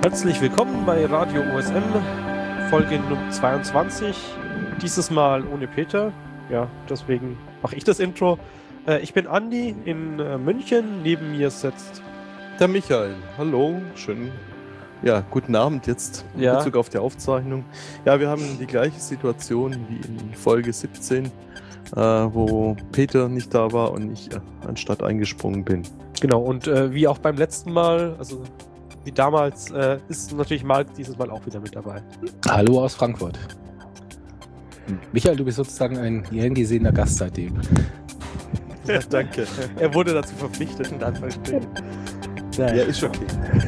Herzlich willkommen bei Radio OSM, Folge Nummer 22. Dieses Mal ohne Peter. Ja, deswegen mache ich das Intro. Ich bin Andi in München. Neben mir sitzt der Michael. Hallo, schön. Ja, guten Abend jetzt in Bezug auf die Aufzeichnung. Ja, wir haben die gleiche Situation wie in Folge 17, wo Peter nicht da war und ich anstatt eingesprungen bin. Genau, und wie auch beim letzten Mal, also wie damals, ist natürlich Marc dieses Mal auch wieder mit dabei. Hallo aus Frankfurt. Michael, du bist sozusagen ein gern gesehener Gast seitdem. Ja, danke. Er wurde dazu verpflichtet, in Anführungsstrichen. Ja, ist okay.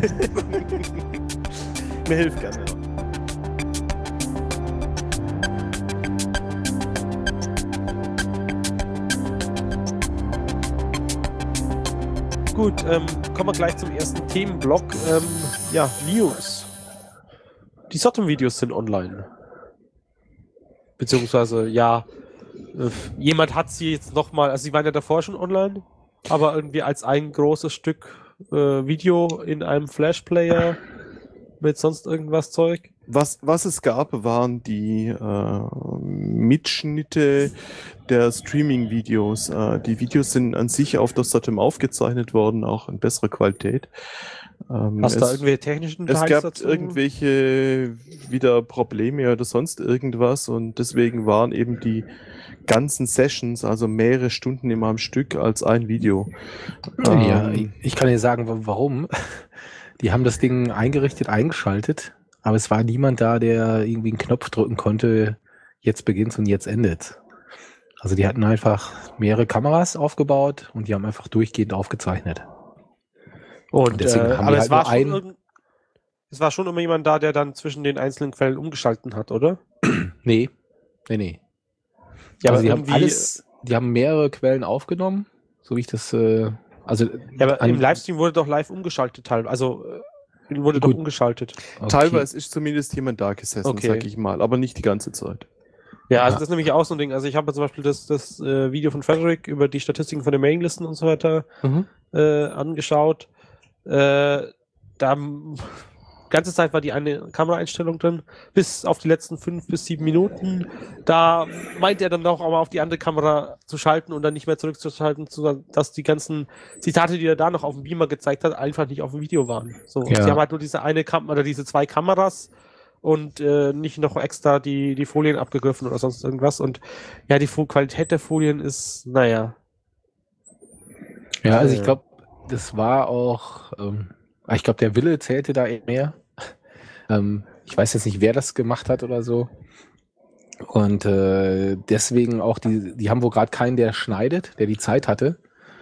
Mir hilft gerne. Gut, kommen wir gleich zum ersten Themenblock. News. Die Sodom-Videos sind online. Beziehungsweise, jemand hat sie jetzt nochmal, also sie waren ja davor schon online, aber irgendwie als ein großes Stück Video in einem Flash-Player mit sonst irgendwas Zeug. Was es gab, waren die Mitschnitte der Streaming-Videos. Die Videos sind an sich auf der Sodom aufgezeichnet worden, auch in besserer Qualität. Hast du da irgendwelche technischen Details dazu? Es gab dazu? irgendwelche wieder Probleme oder sonst irgendwas und deswegen waren eben die ganzen Sessions, also mehrere Stunden immer am Stück als ein Video. Ja, ich kann dir sagen, warum. Die haben das Ding eingerichtet, eingeschaltet, aber es war niemand da, der irgendwie einen Knopf drücken konnte, jetzt beginnt's und jetzt endet. Also die hatten einfach mehrere Kameras aufgebaut und die haben einfach durchgehend aufgezeichnet. Und deswegen haben aber es war schon immer jemand da, der dann zwischen den einzelnen Quellen umgeschalten hat, oder? Nee. Ja, also aber die haben mehrere Quellen aufgenommen, so wie ich das, aber im Livestream wurde doch live umgeschaltet, wurde doch umgeschaltet. Okay. Teilweise ist zumindest jemand da gesessen, sag ich mal, aber nicht die ganze Zeit. Ja, also das ist nämlich auch so ein Ding. Also ich habe zum Beispiel das Video von Frederick über die Statistiken von den Mailinglisten und so weiter angeschaut. Ganze Zeit war die eine Kameraeinstellung drin, bis auf die letzten 5 bis 7 Minuten. Da meint er dann auch mal auf die andere Kamera zu schalten und dann nicht mehr zurückzuschalten, dass die ganzen Zitate, die er da noch auf dem Beamer gezeigt hat, einfach nicht auf dem Video waren. So, ja. Sie haben halt nur diese eine oder diese 2 Kameras und nicht noch extra die Folien abgegriffen oder sonst irgendwas. Und ja, die Qualität der Folien ist, naja. Ja, also ich glaube, das war auch, ich glaube, der Wille zählte da mehr. Ich weiß jetzt nicht, wer das gemacht hat oder so. Und deswegen auch, die haben wohl gerade keinen, der schneidet, der die Zeit hatte.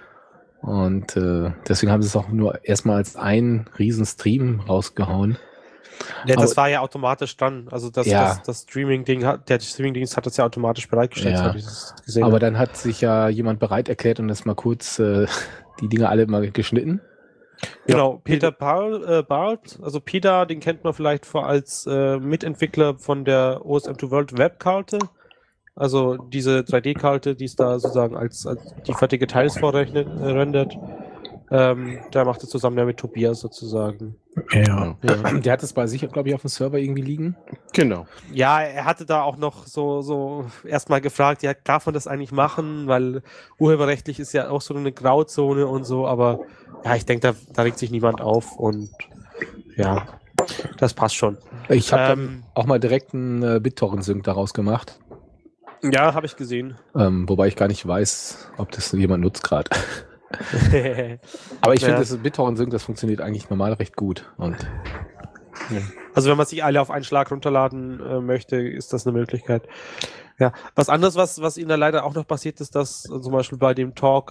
Und deswegen haben sie es auch nur erstmal als einen riesen Stream rausgehauen. Ja, das war ja automatisch dann. Also das Streaming-Ding hat das ja automatisch bereitgestellt. Ja. Hab ich das gesehen. Aber dann hat sich ja jemand bereit erklärt und das mal kurz die Dinge alle mal geschnitten. Genau, Peter Barth, also Peter, den kennt man vielleicht als Mitentwickler von der OSM2 World Webkarte. Also diese 3D-Karte, die es da sozusagen als die fertige Teils rendert. Der macht es zusammen mit Tobias sozusagen. Ja. Der hat es bei sich, glaube ich, auf dem Server irgendwie liegen. Genau. Ja, er hatte da auch noch so erstmal gefragt, ja, darf man das eigentlich machen? Weil urheberrechtlich ist ja auch so eine Grauzone und so, aber ja, ich denke, da regt sich niemand auf und ja, das passt schon. Ich habe dann auch mal direkt einen BitTorrent-Sync daraus gemacht. Ja, habe ich gesehen. Wobei ich gar nicht weiß, ob das jemand nutzt gerade. Aber ich finde, das BitTorrent-Sync, das funktioniert eigentlich normal recht gut. Und also wenn man sich alle auf einen Schlag runterladen möchte, ist das eine Möglichkeit. Ja, was anderes, was Ihnen da leider auch noch passiert ist, dass zum Beispiel bei dem Talk,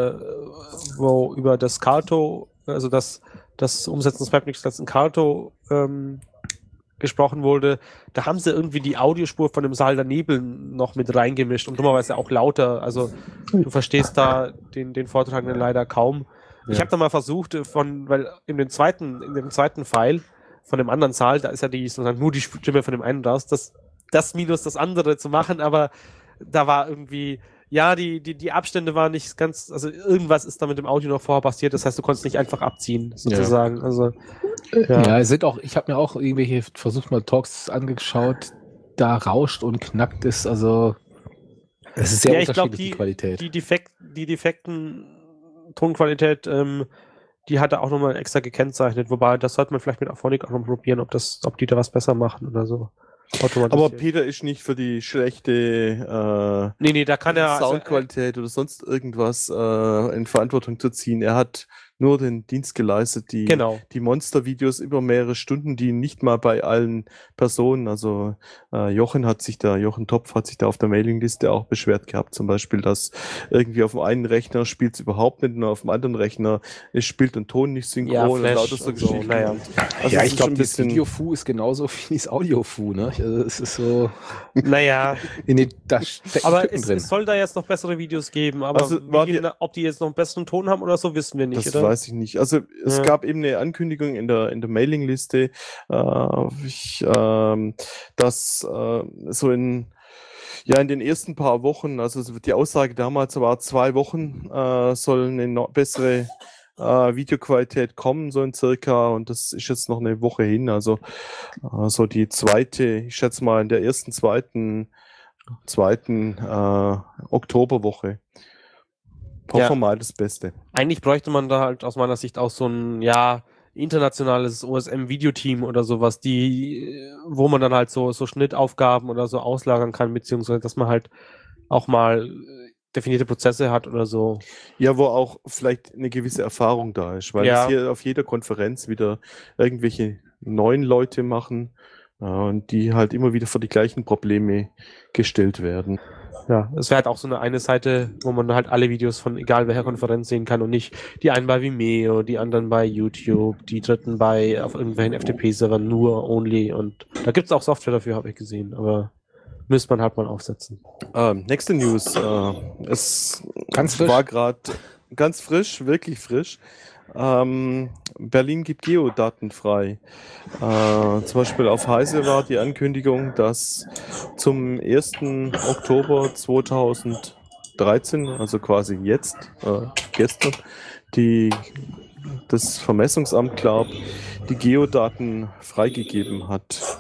wo über das Carto, also das Umsetzen des Webnix als ein Carto gesprochen wurde, da haben sie irgendwie die Audiospur von dem Saal daneben noch mit reingemischt und dummerweise auch lauter. Also du verstehst da den Vortragenden leider kaum. Ja. Ich habe da mal versucht, weil in dem zweiten File von dem anderen Saal, da ist ja sozusagen nur die Stimme von dem einen raus, das minus das andere zu machen, aber da war irgendwie Ja, die Abstände waren nicht ganz, also irgendwas ist da mit dem Audio noch vorher passiert, das heißt, du konntest nicht einfach abziehen, sozusagen. Also, ja, es sind auch, ich habe mir auch irgendwelche versucht mal Talks angeschaut, da rauscht und knackt es, also es ist sehr unterschiedlich, die Qualität. Die defekten Tonqualität, die hat er auch nochmal extra gekennzeichnet, wobei das sollte man vielleicht mit Auphonic auch noch probieren, ob die da was besser machen oder so. Aber Peter ist nicht für die schlechte nee, da kann er Soundqualität oder sonst irgendwas in Verantwortung zu ziehen. Er hat nur den Dienst geleistet, die Monster-Videos über mehrere Stunden, die nicht mal bei allen Personen, also Jochen Topf hat sich da auf der Mailingliste auch beschwert gehabt, zum Beispiel, dass irgendwie auf dem einen Rechner spielt es überhaupt nicht und auf dem anderen Rechner ist Bild und Ton nicht synchron und lauter so Geschichten. Naja. Also ich glaube, das Video-Fu ist genauso wie das Audio-Fu, ne? Also es ist so... Naja. Aber es soll da jetzt noch bessere Videos geben, aber also ob die jetzt noch einen besseren Ton haben oder so, wissen wir nicht, das weiß ich nicht. Also es gab eben eine Ankündigung in der Mailingliste, dass so in den ersten paar Wochen, also die Aussage damals war 2 Wochen, soll eine bessere Videoqualität kommen, so in circa, und das ist jetzt noch eine Woche hin, also so die zweite, ich schätze mal in der zweiten Oktoberwoche. Hoffen wir mal das Beste. Eigentlich bräuchte man da halt aus meiner Sicht auch so ein, internationales OSM-Videoteam oder sowas, wo man dann halt so Schnittaufgaben oder so auslagern kann, beziehungsweise dass man halt auch mal definierte Prozesse hat oder so. Ja, wo auch vielleicht eine gewisse Erfahrung da ist, weil es hier auf jeder Konferenz wieder irgendwelche neuen Leute machen und die halt immer wieder vor die gleichen Probleme gestellt werden. Ja, es wäre halt auch so eine Seite, wo man halt alle Videos von egal welcher Konferenz sehen kann und nicht die einen bei Vimeo, die anderen bei YouTube, die dritten auf irgendwelchen FTP-Servern only, und da gibt es auch Software dafür, habe ich gesehen, aber müsste man halt mal aufsetzen. Nächste News. Es war gerade ganz frisch, wirklich frisch. Berlin gibt Geodaten frei. Zum Beispiel auf Heise war die Ankündigung, dass zum 1. Oktober 2013, also quasi jetzt, gestern, das Vermessungsamt, die Geodaten freigegeben hat.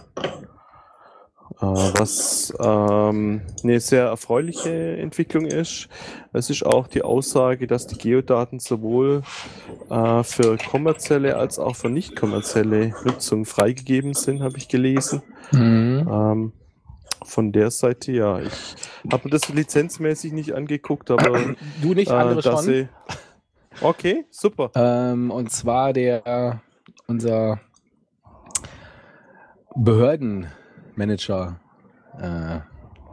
Was eine sehr erfreuliche Entwicklung ist. Es ist auch die Aussage, dass die Geodaten sowohl für kommerzielle als auch für nicht kommerzielle Nutzung freigegeben sind, habe ich gelesen. Mhm. Von der Seite, ja. Ich habe mir das lizenzmäßig nicht angeguckt, aber du nicht, andere schon. Okay, super. Und zwar unser Behördenmanager. Der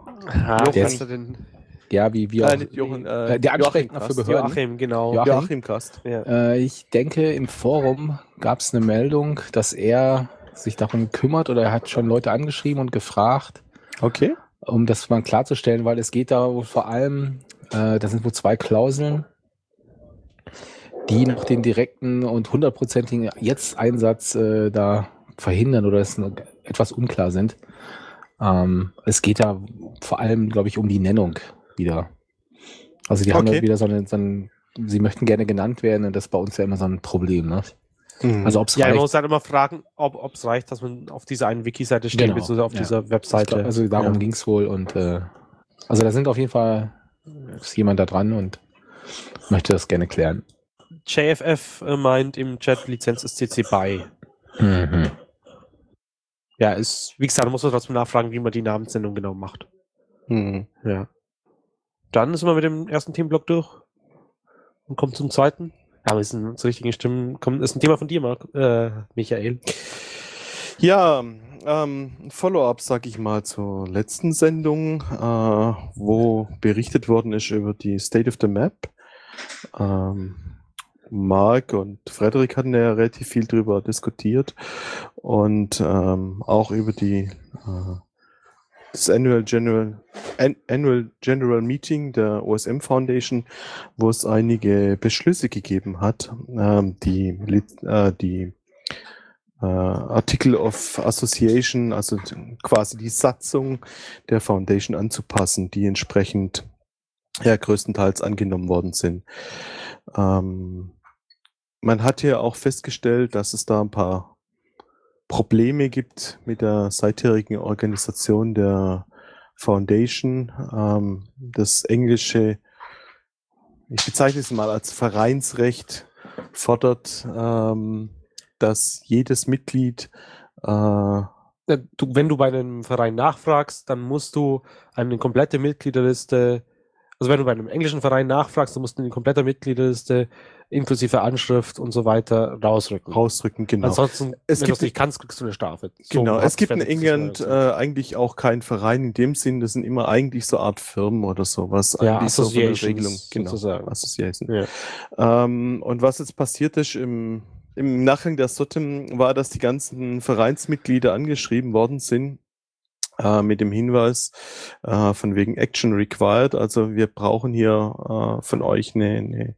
Ansprechpartner für Behörden. Joachim, genau. Joachim Kast. Ja. Ich denke, im Forum gab es eine Meldung, dass er sich darum kümmert, oder er hat schon Leute angeschrieben und gefragt, okay, um das mal klarzustellen, weil es geht da wohl vor allem, da sind wohl 2 Klauseln, die noch den direkten und 100%igen Jetzt-Einsatz da verhindern oder etwas unklar sind. Es geht da vor allem, glaube ich, um die Nennung wieder. Also die haben da wieder so ein, sie möchten gerne genannt werden, und das ist bei uns ja immer so ein Problem, ne? Also ob's reicht. Man muss halt immer fragen, ob es reicht, dass man auf dieser einen Wiki-Seite steht, beziehungsweise auf dieser Webseite. Glaub, also darum ging es wohl, und also da sind auf jeden Fall ist jemand da dran und möchte das gerne klären. JFF meint im Chat, Lizenz ist CC BY. Mhm. Ja, wie gesagt, da muss man trotzdem nachfragen, wie man die Namenssendung genau macht. Ja. Dann sind wir mit dem ersten Themenblock durch und kommen zum zweiten. Ja, wir sind zu richtigen Stimmen. Ist ein Thema von dir, Michael. Ja, Follow-up, sag ich mal, zur letzten Sendung, wo berichtet worden ist über die State of the Map. Marc und Frederik hatten ja relativ viel drüber diskutiert und auch über das Annual General Meeting der OSM Foundation, wo es einige Beschlüsse gegeben hat, die Article of Association, also quasi die Satzung der Foundation anzupassen, die entsprechend ja größtenteils angenommen worden sind. Man hat hier auch festgestellt, dass es da ein paar Probleme gibt mit der seitherigen Organisation der Foundation. Das englische, ich bezeichne es mal als Vereinsrecht, fordert, dass jedes Mitglied wenn du bei einem Verein nachfragst, dann musst du eine komplette Mitgliederliste, also wenn du bei einem englischen Verein nachfragst, dann musst du eine komplette Mitgliederliste inklusive Anschrift und so weiter rausrücken. Genau. Ansonsten, wenn du es nicht kannst, kriegst du eine Strafe. Genau, es gibt in England eigentlich auch keinen Verein in dem Sinn, das sind immer eigentlich so eine Art Firmen oder sowas. Ja, eigentlich so von der Regelung, sozusagen. Association. Ja. Und was jetzt passiert ist im Nachgang der SOTM war, dass die ganzen Vereinsmitglieder angeschrieben worden sind mit dem Hinweis von wegen Action Required. Also wir brauchen hier von euch eine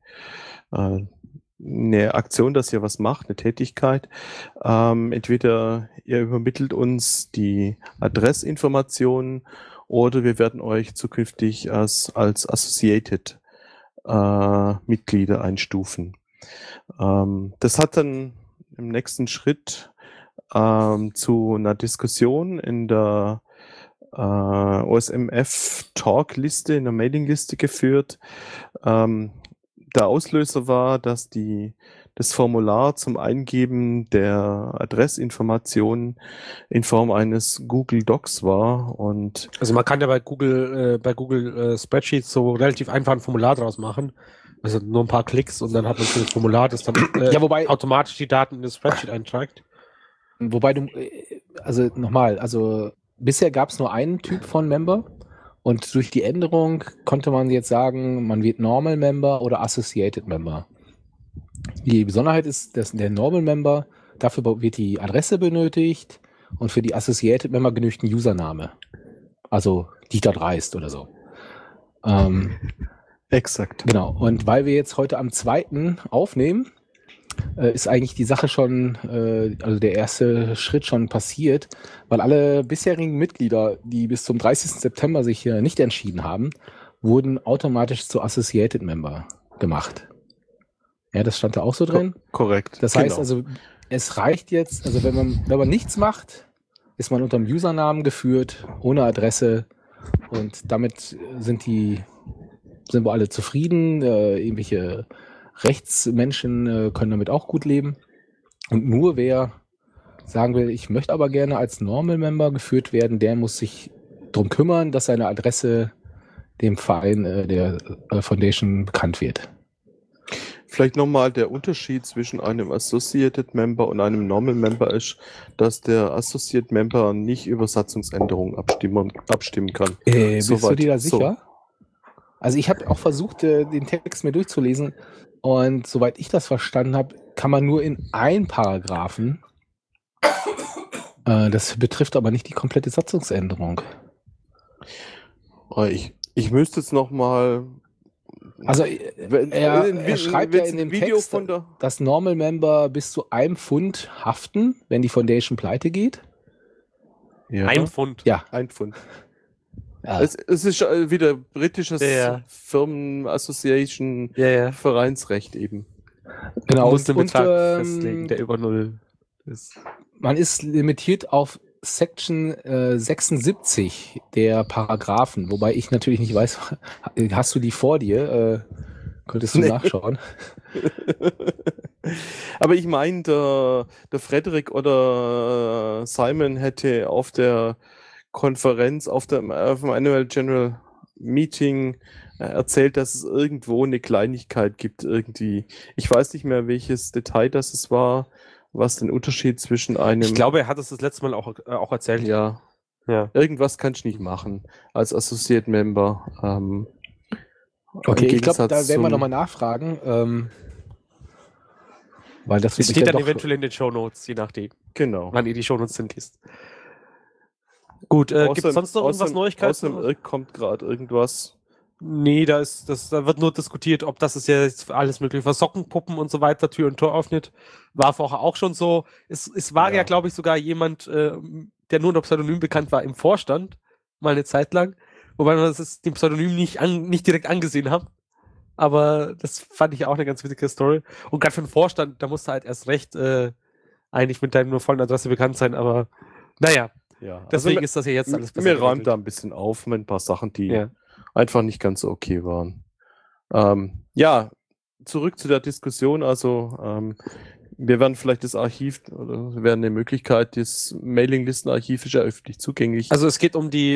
Aktion, dass ihr was macht, eine Tätigkeit. Entweder ihr übermittelt uns die Adressinformationen oder wir werden euch zukünftig als Associated Mitglieder einstufen. Das hat dann im nächsten Schritt zu einer Diskussion in der OSMF-Talk-Liste, in der Mailingliste geführt. Der Auslöser war, dass das Formular zum Eingeben der Adressinformationen in Form eines Google Docs war. Und also man kann ja bei Google Spreadsheets so relativ einfach ein Formular draus machen. Also nur ein paar Klicks und dann hat man schon das Formular, das dann wobei automatisch die Daten in das Spreadsheet eintragt. Wobei bisher gab es nur einen Typ von Member und durch die Änderung konnte man jetzt sagen, man wird Normal Member oder Associated Member. Die Besonderheit ist, dass der Normal Member, dafür wird die Adresse benötigt und für die Associated Member genügt ein Username. Also Dieter Dreist oder so. Exakt. Genau. Und weil wir jetzt heute am 2. aufnehmen, ist eigentlich die Sache schon, also der erste Schritt schon passiert, weil alle bisherigen Mitglieder, die bis zum 30. September sich hier nicht entschieden haben, wurden automatisch zu Associated Member gemacht. Ja, das stand da auch so drin. Korrekt. Das heißt also, es reicht jetzt, also wenn man nichts macht, ist man unter dem Usernamen geführt, ohne Adresse und damit sind wir alle zufrieden, irgendwelche Rechtsmenschen können damit auch gut leben. Und nur wer sagen will, ich möchte aber gerne als Normal Member geführt werden, der muss sich darum kümmern, dass seine Adresse dem Verein der Foundation bekannt wird. Vielleicht nochmal der Unterschied zwischen einem Associated Member und einem Normal Member ist, dass der Associated Member nicht über Satzungsänderungen abstimmen kann. Bist du dir da sicher? So. Also ich habe auch versucht, den Text mir durchzulesen und soweit ich das verstanden habe, kann man nur in einen Paragraphen. Das betrifft aber nicht die komplette Satzungsänderung. Ich müsste jetzt nochmal... Also er schreibt ja in dem Video Text, dass Normal Member bis zu $1 Pfund haften, wenn die Foundation pleite geht. Ja. $1 Pfund? Ja. $1 Pfund. Ja. Es ist wieder britisches Firmen-Association Vereinsrecht eben. Genau. Du musst den Betrag festlegen, der über 0 ist. Man ist limitiert auf Section 76 der Paragraphen, wobei ich natürlich nicht weiß, hast du die vor dir? Könntest du nachschauen? Aber ich meine, der Frederik oder Simon hätte auf der Konferenz, auf dem Annual General Meeting erzählt, dass es irgendwo eine Kleinigkeit gibt irgendwie. Ich weiß nicht mehr, welches Detail das war, was den Unterschied zwischen einem... Ich glaube, er hat es das letzte Mal auch erzählt. Ja. Irgendwas kannst du nicht machen als Associate Member. Okay, ich glaube, da werden wir nochmal nachfragen. Weil das steht dann eventuell in den Shownotes, je nachdem. Genau. Wann ihr die Shownotes hinkist. Gut, gibt es sonst noch irgendwas Neuigkeiten? Außerdem kommt gerade irgendwas. Nee, da wird nur diskutiert, ob das ist ja jetzt alles mögliche für Sockenpuppen und so weiter, Tür und Tor öffnet. War vorher auch schon so. Es war ja glaube ich, sogar jemand, der nur unter Pseudonym bekannt war, im Vorstand, mal eine Zeit lang. Wobei man dem Pseudonym nicht direkt angesehen hat. Aber das fand ich auch eine ganz witzige Story. Und gerade für den Vorstand, da musst du halt erst recht eigentlich mit deiner vollen Adresse bekannt sein. Aber naja, deswegen ist das ja jetzt alles besser. Mir räumt da ein bisschen auf mit ein paar Sachen, die einfach nicht ganz so okay waren. Zurück zu der Diskussion. Also wir werden vielleicht das Archiv, oder wir werden eine Möglichkeit, das Mailinglistenarchiv ist ja öffentlich zugänglich. Also es geht um die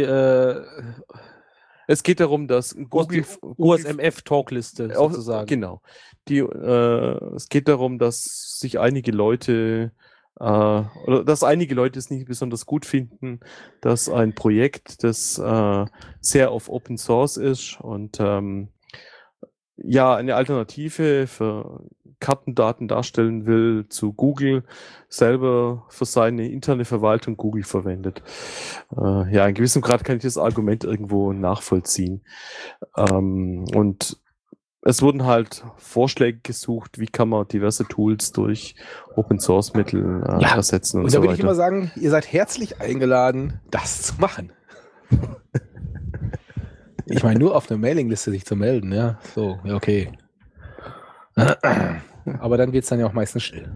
es geht darum, dass Google USMF-Talkliste sozusagen. Genau. Es geht darum, dass sich einige Leute oder dass einige Leute es nicht besonders gut finden, dass ein Projekt, das sehr auf Open Source ist und eine Alternative für Kartendaten darstellen will zu Google, selber für seine interne Verwaltung Google verwendet. In gewissem Grad kann ich das Argument irgendwo nachvollziehen. Und es wurden halt Vorschläge gesucht, wie kann man diverse Tools durch Open-Source-Mittel ersetzen und so weiter. Und da würde ich immer sagen, ihr seid herzlich eingeladen, das zu machen. Ich meine, nur auf einer Mailingliste sich zu melden, ja. So, ja, okay. Aber dann wird es dann ja auch meistens still.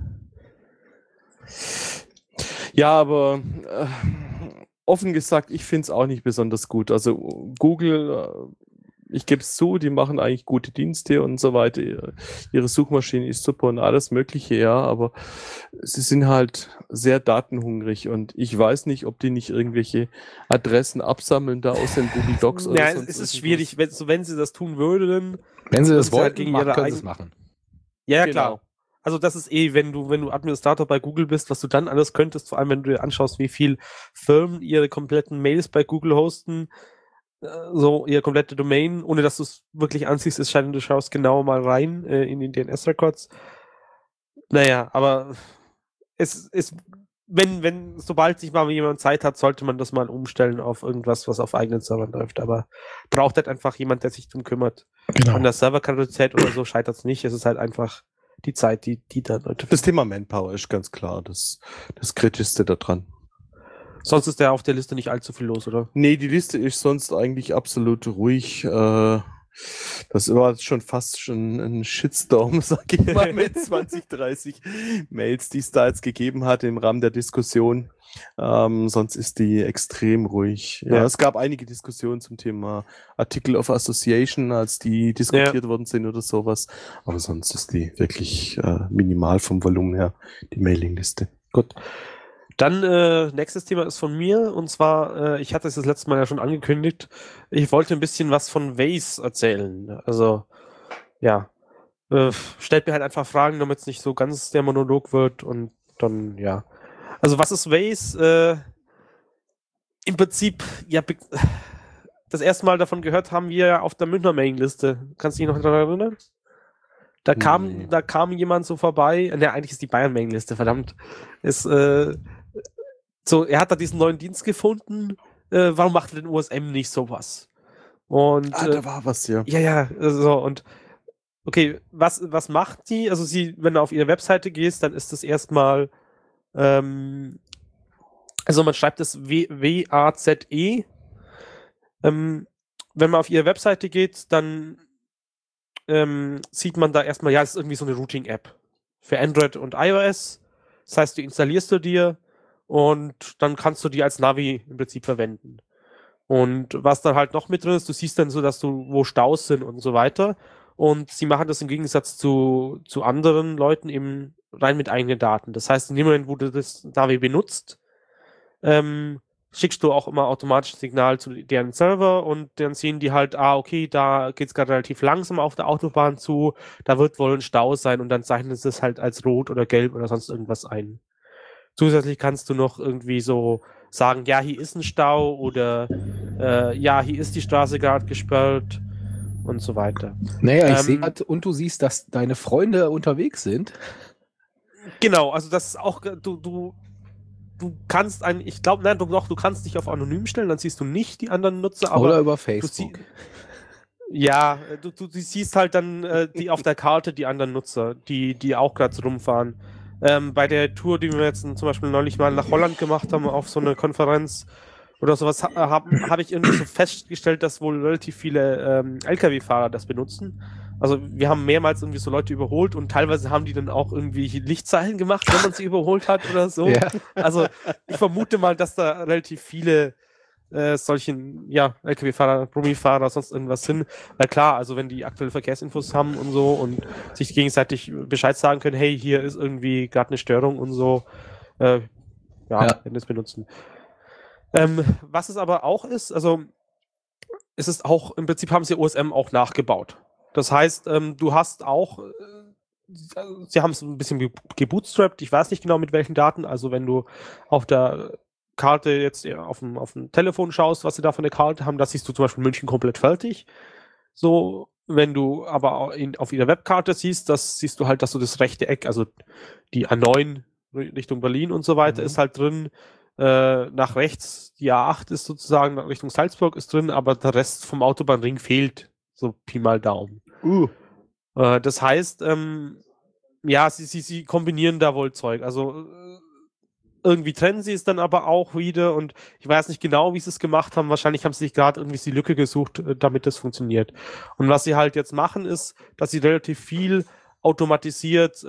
Ja, aber offen gesagt, ich finde es auch nicht besonders gut. Also Google, ich gebe es zu, die machen eigentlich gute Dienste und so weiter. Ihre Suchmaschine ist super und alles Mögliche, aber sie sind halt sehr datenhungrig und ich weiß nicht, ob die nicht irgendwelche Adressen absammeln da aus den Google Docs oder so. Ja, es ist schwierig, wenn sie das tun würden. Wenn sie das wollten, können sie es machen. Ja, genau. Klar. Also das ist wenn du Administrator bei Google bist, was du dann alles könntest, vor allem wenn du dir anschaust, wie viel Firmen ihre kompletten Mails bei Google hosten, so ihre komplette Domain, ohne dass du es wirklich ansiehst, es scheint, du schaust genau mal rein in den DNS-Records. Naja, aber sobald sich mal jemand Zeit hat, sollte man das mal umstellen auf irgendwas, was auf eigenen Servern läuft, aber braucht halt einfach jemand, der sich darum kümmert. Genau. An der Serverkapazität oder so scheitert es nicht, es ist halt einfach die Zeit, die da Leute... Das Thema Manpower ist ganz klar das Kritischste daran. Sonst ist der auf der Liste nicht allzu viel los, oder? Nee, die Liste ist sonst eigentlich absolut ruhig. Das war schon fast ein Shitstorm, sag ich mal, mit 20, 30 Mails, die es da jetzt gegeben hat im Rahmen der Diskussion. Sonst ist die extrem ruhig. Ja, es gab einige Diskussionen zum Thema Article of Association, als die diskutiert worden sind oder sowas. Aber sonst ist die wirklich minimal vom Volumen her, die Mailingliste. Gut. Dann nächstes Thema ist von mir und zwar, ich hatte es das letzte Mal ja schon angekündigt, ich wollte ein bisschen was von Waze erzählen. Also, stellt mir halt einfach Fragen, damit es nicht so ganz der Monolog wird und dann, Also was ist Waze? Im Prinzip, das erste Mal davon gehört haben wir auf der Münchner Mailingliste. Kannst du dich noch daran erinnern? Da kam jemand so vorbei, eigentlich ist die Bayern-Mailingliste, verdammt. Er hat da diesen neuen Dienst gefunden, warum macht denn USM nicht sowas? Und, da war was, ja. Ja, so, und okay, was macht die? Also wenn du auf ihre Webseite gehst, dann ist das erstmal also man schreibt das W-A-Z-E. Wenn man auf ihre Webseite geht, dann sieht man da erstmal, es ist irgendwie so eine Routing-App für Android und iOS. Das heißt, die installierst du dir und dann kannst du die als Navi im Prinzip verwenden. Und was dann halt noch mit drin ist, du siehst dann so, dass wo Staus sind und so weiter. Und sie machen das im Gegensatz zu anderen Leuten eben rein mit eigenen Daten. Das heißt, in dem Moment, wo du das Navi benutzt, schickst du auch immer automatisch ein Signal zu deren Server und dann sehen die halt, okay, da geht es gerade relativ langsam auf der Autobahn zu, da wird wohl ein Stau sein und dann zeichnet es das halt als rot oder gelb oder sonst irgendwas ein. Zusätzlich kannst du noch irgendwie so sagen, hier ist ein Stau oder hier ist die Straße gerade gesperrt und so weiter. Naja, ich sehe gerade, und du siehst, dass deine Freunde unterwegs sind. Genau, also das ist auch, du kannst du kannst dich auf anonym stellen, dann siehst du nicht die anderen Nutzer. Aber oder über Facebook. Du siehst halt dann die auf der Karte die anderen Nutzer, die auch gerade so rumfahren. Bei der Tour, die wir jetzt zum Beispiel neulich mal nach Holland gemacht haben, auf so eine Konferenz, oder sowas hab ich irgendwie so festgestellt, dass wohl relativ viele LKW-Fahrer das benutzen. Also wir haben mehrmals irgendwie so Leute überholt und teilweise haben die dann auch irgendwie Lichtzeichen gemacht, wenn man sie überholt hat oder so. Ja. Also ich vermute mal, dass da relativ viele solchen, LKW-Fahrer, Brummi-Fahrer, sonst irgendwas sind. Weil klar, also wenn die aktuelle Verkehrsinfos haben und so und sich gegenseitig Bescheid sagen können, hey, hier ist irgendwie gerade eine Störung und so, werden das benutzen. Was es aber auch ist, also es ist auch, im Prinzip haben sie OSM auch nachgebaut. Das heißt, du hast auch, sie haben es ein bisschen gebootstrapped, ich weiß nicht genau mit welchen Daten, also wenn du auf der Karte jetzt auf dem Telefon schaust, was sie da für eine Karte haben, da siehst du zum Beispiel München komplett fertig. So, wenn du aber auf ihrer Webkarte siehst, das siehst du halt, dass du das rechte Eck, also die A9 Richtung Berlin und so weiter ist halt drin. Nach rechts, die A8 ist sozusagen Richtung Salzburg ist drin, aber der Rest vom Autobahnring fehlt. So Pi mal Daumen. Das heißt, sie kombinieren da wohl Zeug. Also irgendwie trennen sie es dann aber auch wieder und ich weiß nicht genau, wie sie es gemacht haben. Wahrscheinlich haben sie sich gerade irgendwie die Lücke gesucht, damit das funktioniert. Und was sie halt jetzt machen, ist, dass sie relativ viel automatisiert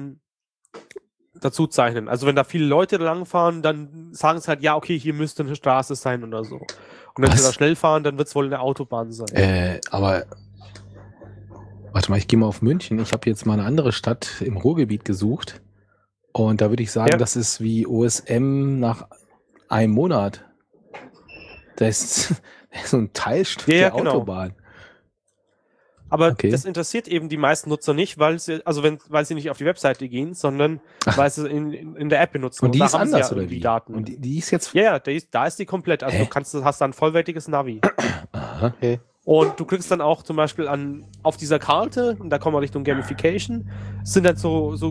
dazu zeichnen. Also wenn da viele Leute langfahren, dann sagen sie halt, ja, okay, hier müsste eine Straße sein oder so. Und wenn sie da schnell fahren, dann wird es wohl eine Autobahn sein. Aber warte mal, ich gehe mal auf München. Ich habe jetzt mal eine andere Stadt im Ruhrgebiet gesucht. Und da würde ich sagen, das ist wie OSM nach einem Monat. Das ist so ein Teilstück der Autobahn. Aber das interessiert eben die meisten Nutzer nicht, weil sie nicht auf die Webseite gehen, sondern weil sie in der App benutzen. Und die ist anders, oder wie? Daten. Und die ist jetzt... Ja, da ist die komplett. Also du hast da ein vollwertiges Navi. Aha. Okay. Und du kriegst dann auch zum Beispiel auf dieser Karte, und da kommen wir Richtung Gamification, sind dann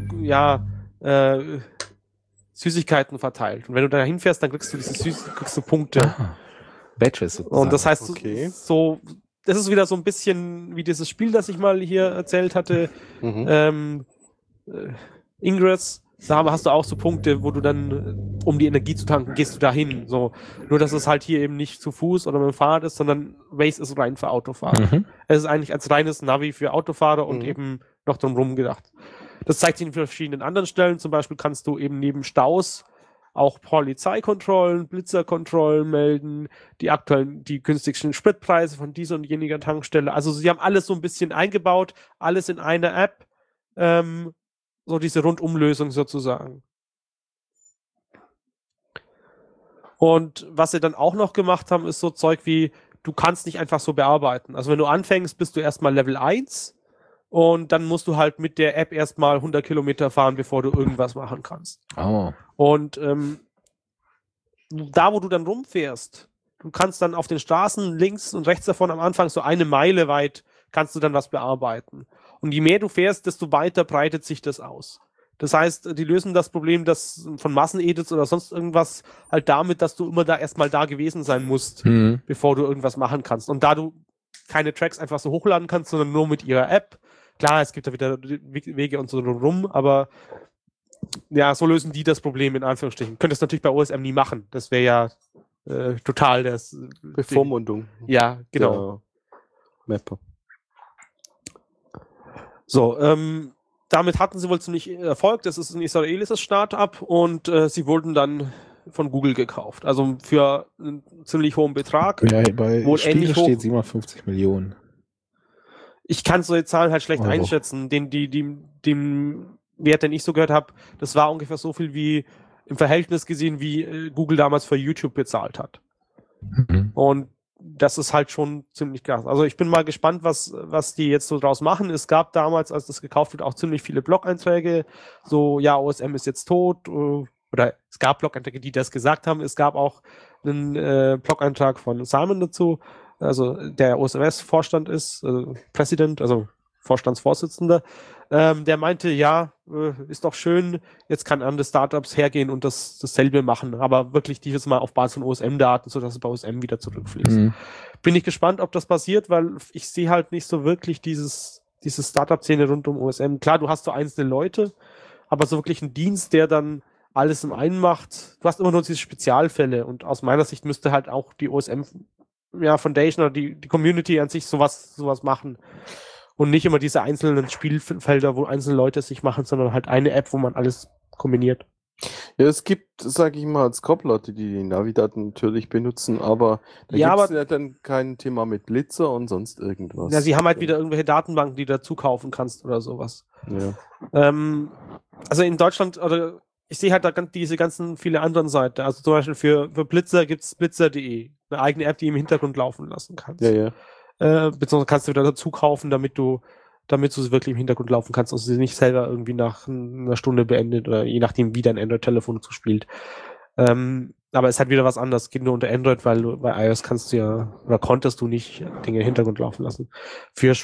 Süßigkeiten verteilt. Und wenn du da hinfährst, dann kriegst du Punkte. Badges sozusagen. Und das heißt, das ist wieder so ein bisschen wie dieses Spiel, das ich mal hier erzählt hatte. Ingress, da hast du auch so Punkte, wo du dann, um die Energie zu tanken, gehst du da hin. So. Nur, dass es halt hier eben nicht zu Fuß oder mit dem Fahrrad ist, sondern Waze ist rein für Autofahrer. Es ist eigentlich als reines Navi für Autofahrer und eben noch drumherum gedacht. Das zeigt sich in verschiedenen anderen Stellen. Zum Beispiel kannst du eben neben Staus auch Polizeikontrollen, Blitzerkontrollen melden, die günstigsten Spritpreise von dieser und jeniger Tankstelle. Also sie haben alles so ein bisschen eingebaut, alles in eine App. So diese Rundumlösung sozusagen. Und was sie dann auch noch gemacht haben, ist so Zeug wie, du kannst nicht einfach so bearbeiten. Also wenn du anfängst, bist du erstmal Level 1 und dann musst du halt mit der App erstmal 100 Kilometer fahren, bevor du irgendwas machen kannst. Und da, wo du dann rumfährst, du kannst dann auf den Straßen links und rechts davon am Anfang so eine Meile weit kannst du dann was bearbeiten. Und je mehr du fährst, desto weiter breitet sich das aus. Das heißt, die lösen das Problem von Massenedits oder sonst irgendwas halt damit, dass du immer erstmal da gewesen sein musst, bevor du irgendwas machen kannst. Und da du keine Tracks einfach so hochladen kannst, sondern nur mit ihrer App, klar, es gibt da wieder Wege und so rum, aber ja, so lösen die das Problem in Anführungsstrichen. Könntest natürlich bei OSM nie machen. Das wäre ja total das Bevormundung. Ja, genau. Mapper. So, damit hatten sie wohl ziemlich Erfolg. Das ist ein israelisches Start-up und sie wurden dann von Google gekauft. Also für einen ziemlich hohen Betrag. Ja, bei Spiele steht 57 Millionen. Ich kann so die Zahlen halt schlecht einschätzen. Den Wert, den ich so gehört habe, das war ungefähr so viel wie im Verhältnis gesehen, wie Google damals für YouTube bezahlt hat. Und das ist halt schon ziemlich krass. Also ich bin mal gespannt, was die jetzt so draus machen. Es gab damals, als das gekauft wird, auch ziemlich viele Blog-Einträge. So, ja, OSM ist jetzt tot. Oder es gab Blog-Einträge, die das gesagt haben. Es gab auch einen Blog-Eintrag von Simon dazu, also der OSMS-Vorstand ist, President, also Vorstandsvorsitzender. Der meinte, ja, ist doch schön, jetzt kann andere Startups hergehen und dasselbe machen, aber wirklich dieses Mal auf Basis von OSM-Daten, sodass es bei OSM wieder zurückfließt. Bin ich gespannt, ob das passiert, weil ich sehe halt nicht so wirklich diese Startup-Szene rund um OSM. Klar, du hast so einzelne Leute, aber so wirklich einen Dienst, der dann alles im einen macht. Du hast immer nur diese Spezialfälle und aus meiner Sicht müsste halt auch die OSM Foundation oder die Community an sich sowas machen und nicht immer diese einzelnen Spielfelder, wo einzelne Leute es sich machen, sondern halt eine App, wo man alles kombiniert. Ja, es gibt, sage ich mal, als Kopfleute, die die Navidaten natürlich benutzen, aber da gibt es ja dann kein Thema mit Blitzer und sonst irgendwas. Ja, sie haben halt wieder irgendwelche Datenbanken, die du dazu kaufen kannst oder sowas. Ja. Also in Deutschland, oder ich sehe halt da diese ganzen viele anderen Seiten. Also zum Beispiel für Blitzer gibt es blitzer.de, eine eigene App, die im Hintergrund laufen lassen kannst. Ja. Beziehungsweise kannst du wieder dazu kaufen, damit du sie wirklich im Hintergrund laufen kannst und sie nicht selber irgendwie nach einer Stunde beendet oder je nachdem, wie dein Android-Telefon zuspielt. Aber es hat wieder was anderes. Geht nur unter Android, weil bei iOS kannst du ja oder konntest du nicht Dinge im Hintergrund laufen lassen. Für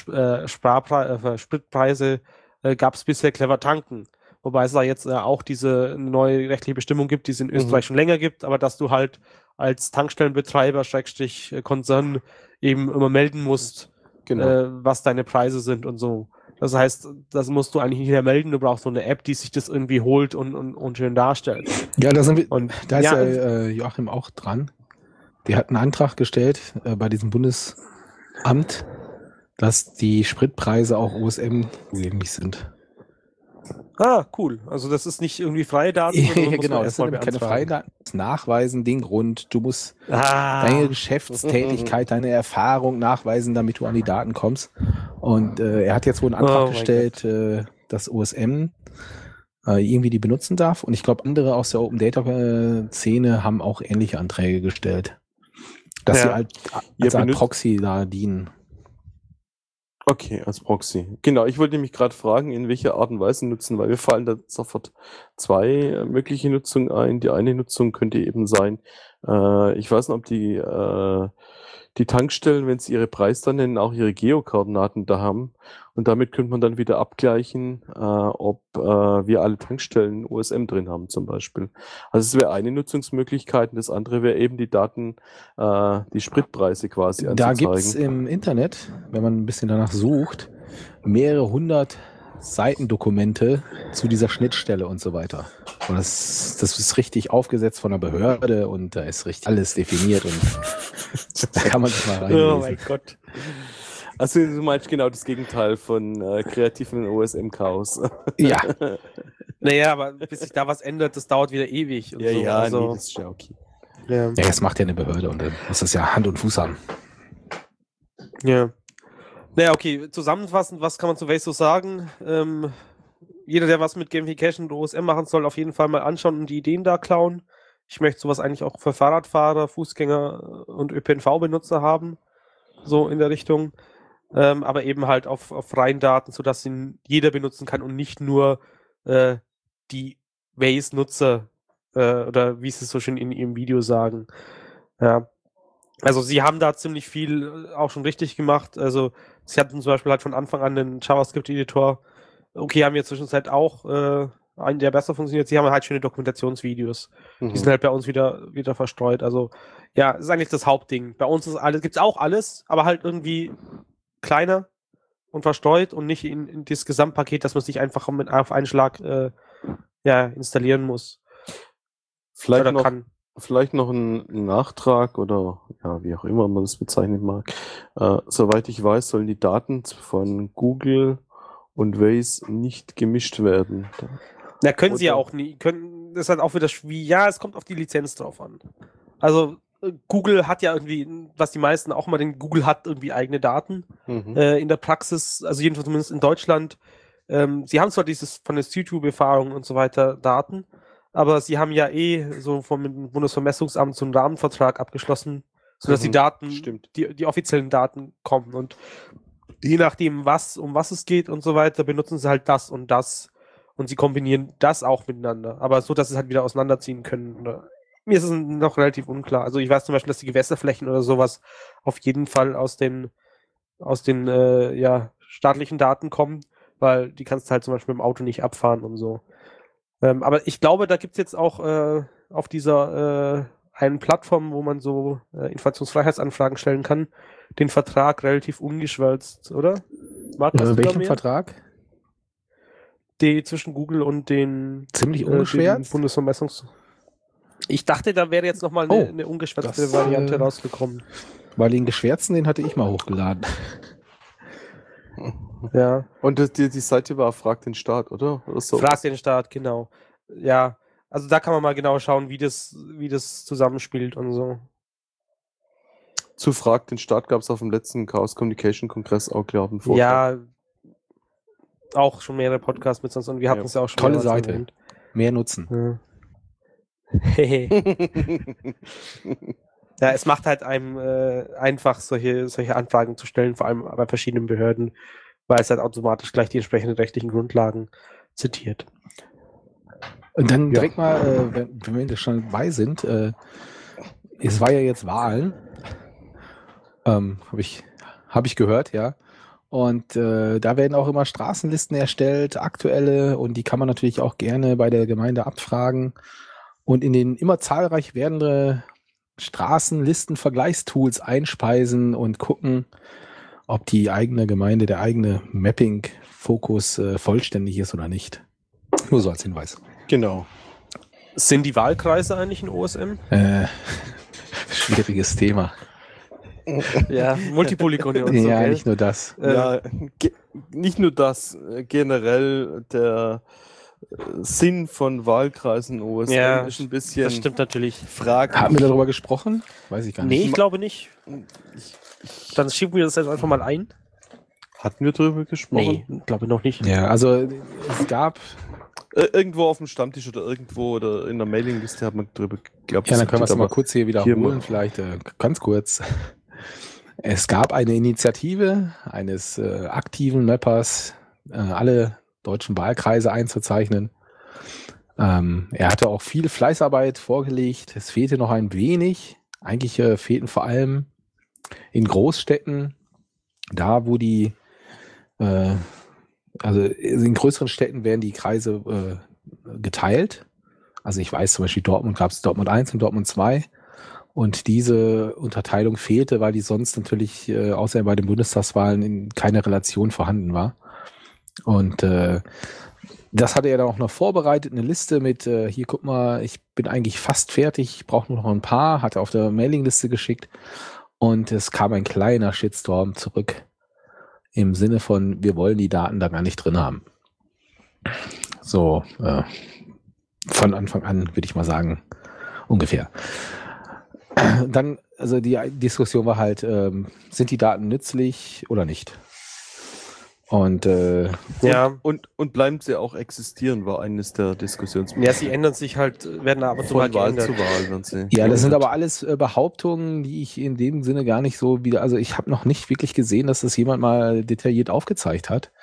Spritpreise gab es bisher Clever Tanken. Wobei es da jetzt auch diese neue rechtliche Bestimmung gibt, die es in Österreich schon länger gibt, aber dass du halt als Tankstellenbetreiber, Konzern eben immer melden musst, was deine Preise sind und so. Das heißt, das musst du eigentlich nicht mehr melden, du brauchst so eine App, die sich das irgendwie holt und schön darstellt. Ja, da ist Joachim auch dran. Der hat einen Antrag gestellt bei diesem Bundesamt, dass die Spritpreise auch OSM zugänglich sind. Ah, cool. Also das ist nicht irgendwie freie Daten. Ja, genau, das sind keine freien Daten. Nachweisen den Grund. Du musst deine Geschäftstätigkeit, deine Erfahrung nachweisen, damit du an die Daten kommst. Und er hat jetzt wohl einen Antrag gestellt, dass OSM irgendwie die benutzen darf. Und ich glaube, andere aus der Open Data Szene haben auch ähnliche Anträge gestellt. Dass sie als Art Proxy da dienen. Okay, als Proxy. Genau, ich wollte mich gerade fragen, in welcher Art und Weise nutzen, weil wir fallen da sofort zwei mögliche Nutzungen ein. Die eine Nutzung könnte eben sein, ich weiß nicht, ob die Tankstellen, wenn sie ihre Preise nennen, auch ihre Geokoordinaten da haben. Und damit könnte man dann wieder abgleichen, ob wir alle Tankstellen OSM drin haben zum Beispiel. Also es wäre eine Nutzungsmöglichkeit und das andere wäre eben die Daten, die Spritpreise quasi anzuzeigen. Da gibt es im Internet, wenn man ein bisschen danach sucht, mehrere hundert Seitendokumente zu dieser Schnittstelle und so weiter. Und das ist richtig aufgesetzt von der Behörde und da ist richtig alles definiert und da kann man sich mal reinlesen. Oh mein Gott. Also du meinst genau das Gegenteil von kreativen OSM-Chaos. Ja. Naja, aber bis sich da was ändert, das dauert wieder ewig. Und nee, das ist ja okay. Ja, das macht ja eine Behörde und dann muss das ja Hand und Fuß haben. Ja. Naja, okay, zusammenfassend, was kann man zu Waze so sagen? Jeder, der was mit Gamification und OSM machen soll, auf jeden Fall mal anschauen und die Ideen da klauen. Ich möchte sowas eigentlich auch für Fahrradfahrer, Fußgänger und ÖPNV-Benutzer haben, so in der Richtung. Aber eben halt auf freien Daten, sodass ihn jeder benutzen kann und nicht nur die Waze-Nutzer oder wie sie es so schön in ihrem Video sagen. Ja. Also sie haben da ziemlich viel auch schon richtig gemacht. Also sie hatten zum Beispiel halt von Anfang an den JavaScript-Editor. Okay, haben wir zwischenzeit auch einen, der besser funktioniert. Sie haben halt schöne Dokumentationsvideos. Die sind halt bei uns wieder verstreut. Also ja, das ist eigentlich das Hauptding. Bei uns gibt es auch alles, aber halt irgendwie kleiner und verstreut und nicht in das Gesamtpaket, dass man sich einfach auf einen Schlag installieren muss. Vielleicht noch ein Nachtrag oder ja, wie auch immer man das bezeichnen mag. Soweit ich weiß, sollen die Daten von Google und Waze nicht gemischt werden. Na, können sie ja auch nie. Das ist halt auch wieder schwierig. Ja, es kommt auf die Lizenz drauf an. Also Google hat ja irgendwie, was die meisten auch mal denken, Google hat irgendwie eigene Daten in der Praxis, also jedenfalls zumindest in Deutschland. Sie haben zwar dieses von der YouTube-Erfahrung und so weiter Daten, aber sie haben ja so vom Bundesvermessungsamt so einen Rahmenvertrag abgeschlossen, sodass die Daten, die offiziellen Daten kommen und je nachdem, um was es geht und so weiter, benutzen sie halt das und sie kombinieren das auch miteinander, aber so, dass sie es halt wieder auseinanderziehen können. Mir ist es noch relativ unklar. Also ich weiß zum Beispiel, dass die Gewässerflächen oder sowas auf jeden Fall aus den staatlichen Daten kommen, weil die kannst du halt zum Beispiel im Auto nicht abfahren und so. Aber ich glaube, da gibt es jetzt auch auf dieser einen Plattform, wo man so Informationsfreiheitsanfragen stellen kann, den Vertrag relativ ungeschwärzt, oder? Markus, welchen Vertrag? zwischen Google und den ziemlich ungeschwärzt. Bundesvermessungs. Ich dachte, da wäre jetzt nochmal eine ungeschwärzte Variante rausgekommen. Weil den geschwärzten, den hatte ich mal hochgeladen. Ja. Und die Seite war Frag den Staat, oder so? Frag den Staat, genau. Ja, also da kann man mal genau schauen, wie das zusammenspielt und so. Zu Frag den Staat gab es auf dem letzten Chaos Communication Kongress auch, glaube ich, einen Vortrag. Ja, auch schon mehrere Podcasts mit uns und wir hatten es ja auch schon. Tolle Seite. Erwähnt. Mehr nutzen. Ja. Ja, es macht halt einem einfach, solche Anfragen zu stellen, vor allem bei verschiedenen Behörden, weil es halt automatisch gleich die entsprechenden rechtlichen Grundlagen zitiert. Und dann direkt mal, wenn wir schon dabei sind, es war ja jetzt Wahlen, habe ich gehört, ja. Und da werden auch immer Straßenlisten erstellt, aktuelle, und die kann man natürlich auch gerne bei der Gemeinde abfragen. Und in den immer zahlreich werdende Straßenlisten-Vergleichstools einspeisen und gucken, ob die eigene Gemeinde, der eigene Mapping-Fokus vollständig ist oder nicht. Nur so als Hinweis. Genau. Sind die Wahlkreise eigentlich in OSM? Schwieriges Thema. Ja, Multipolygone und so. Ja, nicht nur das. Nicht nur das. Generell der Sinn von Wahlkreisen OSM ist ein bisschen. Das stimmt natürlich. Fraglich. Haben wir darüber gesprochen? Weiß ich gar nicht. Nee, ich glaube nicht. Dann schieben wir das jetzt einfach mal ein. Hatten wir darüber gesprochen? Nee, glaube noch nicht. Ja, also es gab. Irgendwo auf dem Stammtisch oder irgendwo oder in der Mailingliste hat man darüber geglaubt. Ja, dann können wir es mal kurz hier wiederholen, vielleicht ganz kurz. Es gab eine Initiative eines aktiven Mappers, alle deutschen Wahlkreise einzuzeichnen. Er hatte auch viel Fleißarbeit vorgelegt. Es fehlte noch ein wenig. Eigentlich fehlten vor allem in Großstädten, da wo die also in größeren Städten werden die Kreise geteilt. Also ich weiß zum Beispiel, Dortmund gab es Dortmund 1 und Dortmund 2. Und diese Unterteilung fehlte, weil die sonst natürlich, außer bei den Bundestagswahlen, in keiner Relation vorhanden war. Und das hatte er dann auch noch vorbereitet, eine Liste mit, hier guck mal, ich bin eigentlich fast fertig, ich brauche nur noch ein paar, hat er auf der Mailingliste geschickt. Und es kam ein kleiner Shitstorm zurück. Im Sinne von, wir wollen die Daten da gar nicht drin haben. So, von Anfang an würde ich mal sagen, ungefähr. Dann, also die Diskussion war halt, sind die Daten nützlich oder nicht? Und und bleiben sie auch existieren, war eines der Diskussionspunkte. Ja, sie ändern sich halt, werden aber von Wahl zu Wahl. Werden sie das sind aber alles Behauptungen, die ich in dem Sinne gar nicht so wieder, also ich habe noch nicht wirklich gesehen, dass das jemand mal detailliert aufgezeigt hat.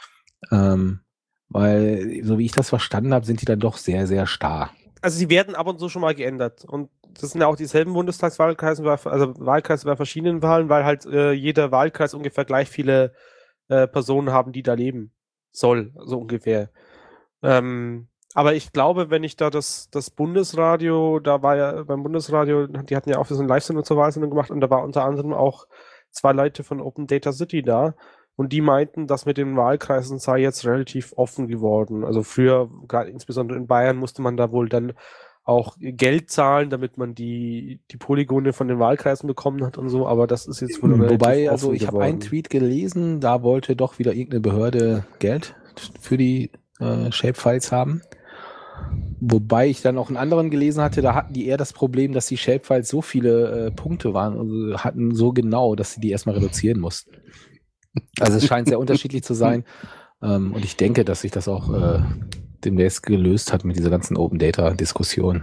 Weil, so wie ich das verstanden habe, sind die dann doch sehr, sehr starr. Also sie werden ab und zu schon mal geändert. Und das sind ja auch dieselben Bundestagswahlkreise, also Wahlkreise bei verschiedenen Wahlen, weil halt jeder Wahlkreis ungefähr gleich viele Personen haben, die da leben soll, so ungefähr. Aber ich glaube, wenn ich da das Bundesradio, da war ja beim Bundesradio, die hatten ja auch so eine Live-Sendung zur Wahlsendung gemacht und da war unter anderem auch 2 Leute von Open Data City da und die meinten, das mit den Wahlkreisen sei jetzt relativ offen geworden. Also früher, gerade insbesondere in Bayern, musste man da wohl dann auch Geld zahlen, damit man die Polygone von den Wahlkreisen bekommen hat und so, aber das ist jetzt wohl Wobei, also ich habe einen Tweet gelesen, da wollte doch wieder irgendeine Behörde Geld für die Shapefiles haben. Wobei ich dann auch einen anderen gelesen hatte, da hatten die eher das Problem, dass die Shapefiles so viele Punkte waren, also hatten so genau, dass sie die erstmal reduzieren mussten. Also es scheint sehr unterschiedlich zu sein und ich denke, dass sich das auch demnächst gelöst hat mit dieser ganzen Open Data Diskussion.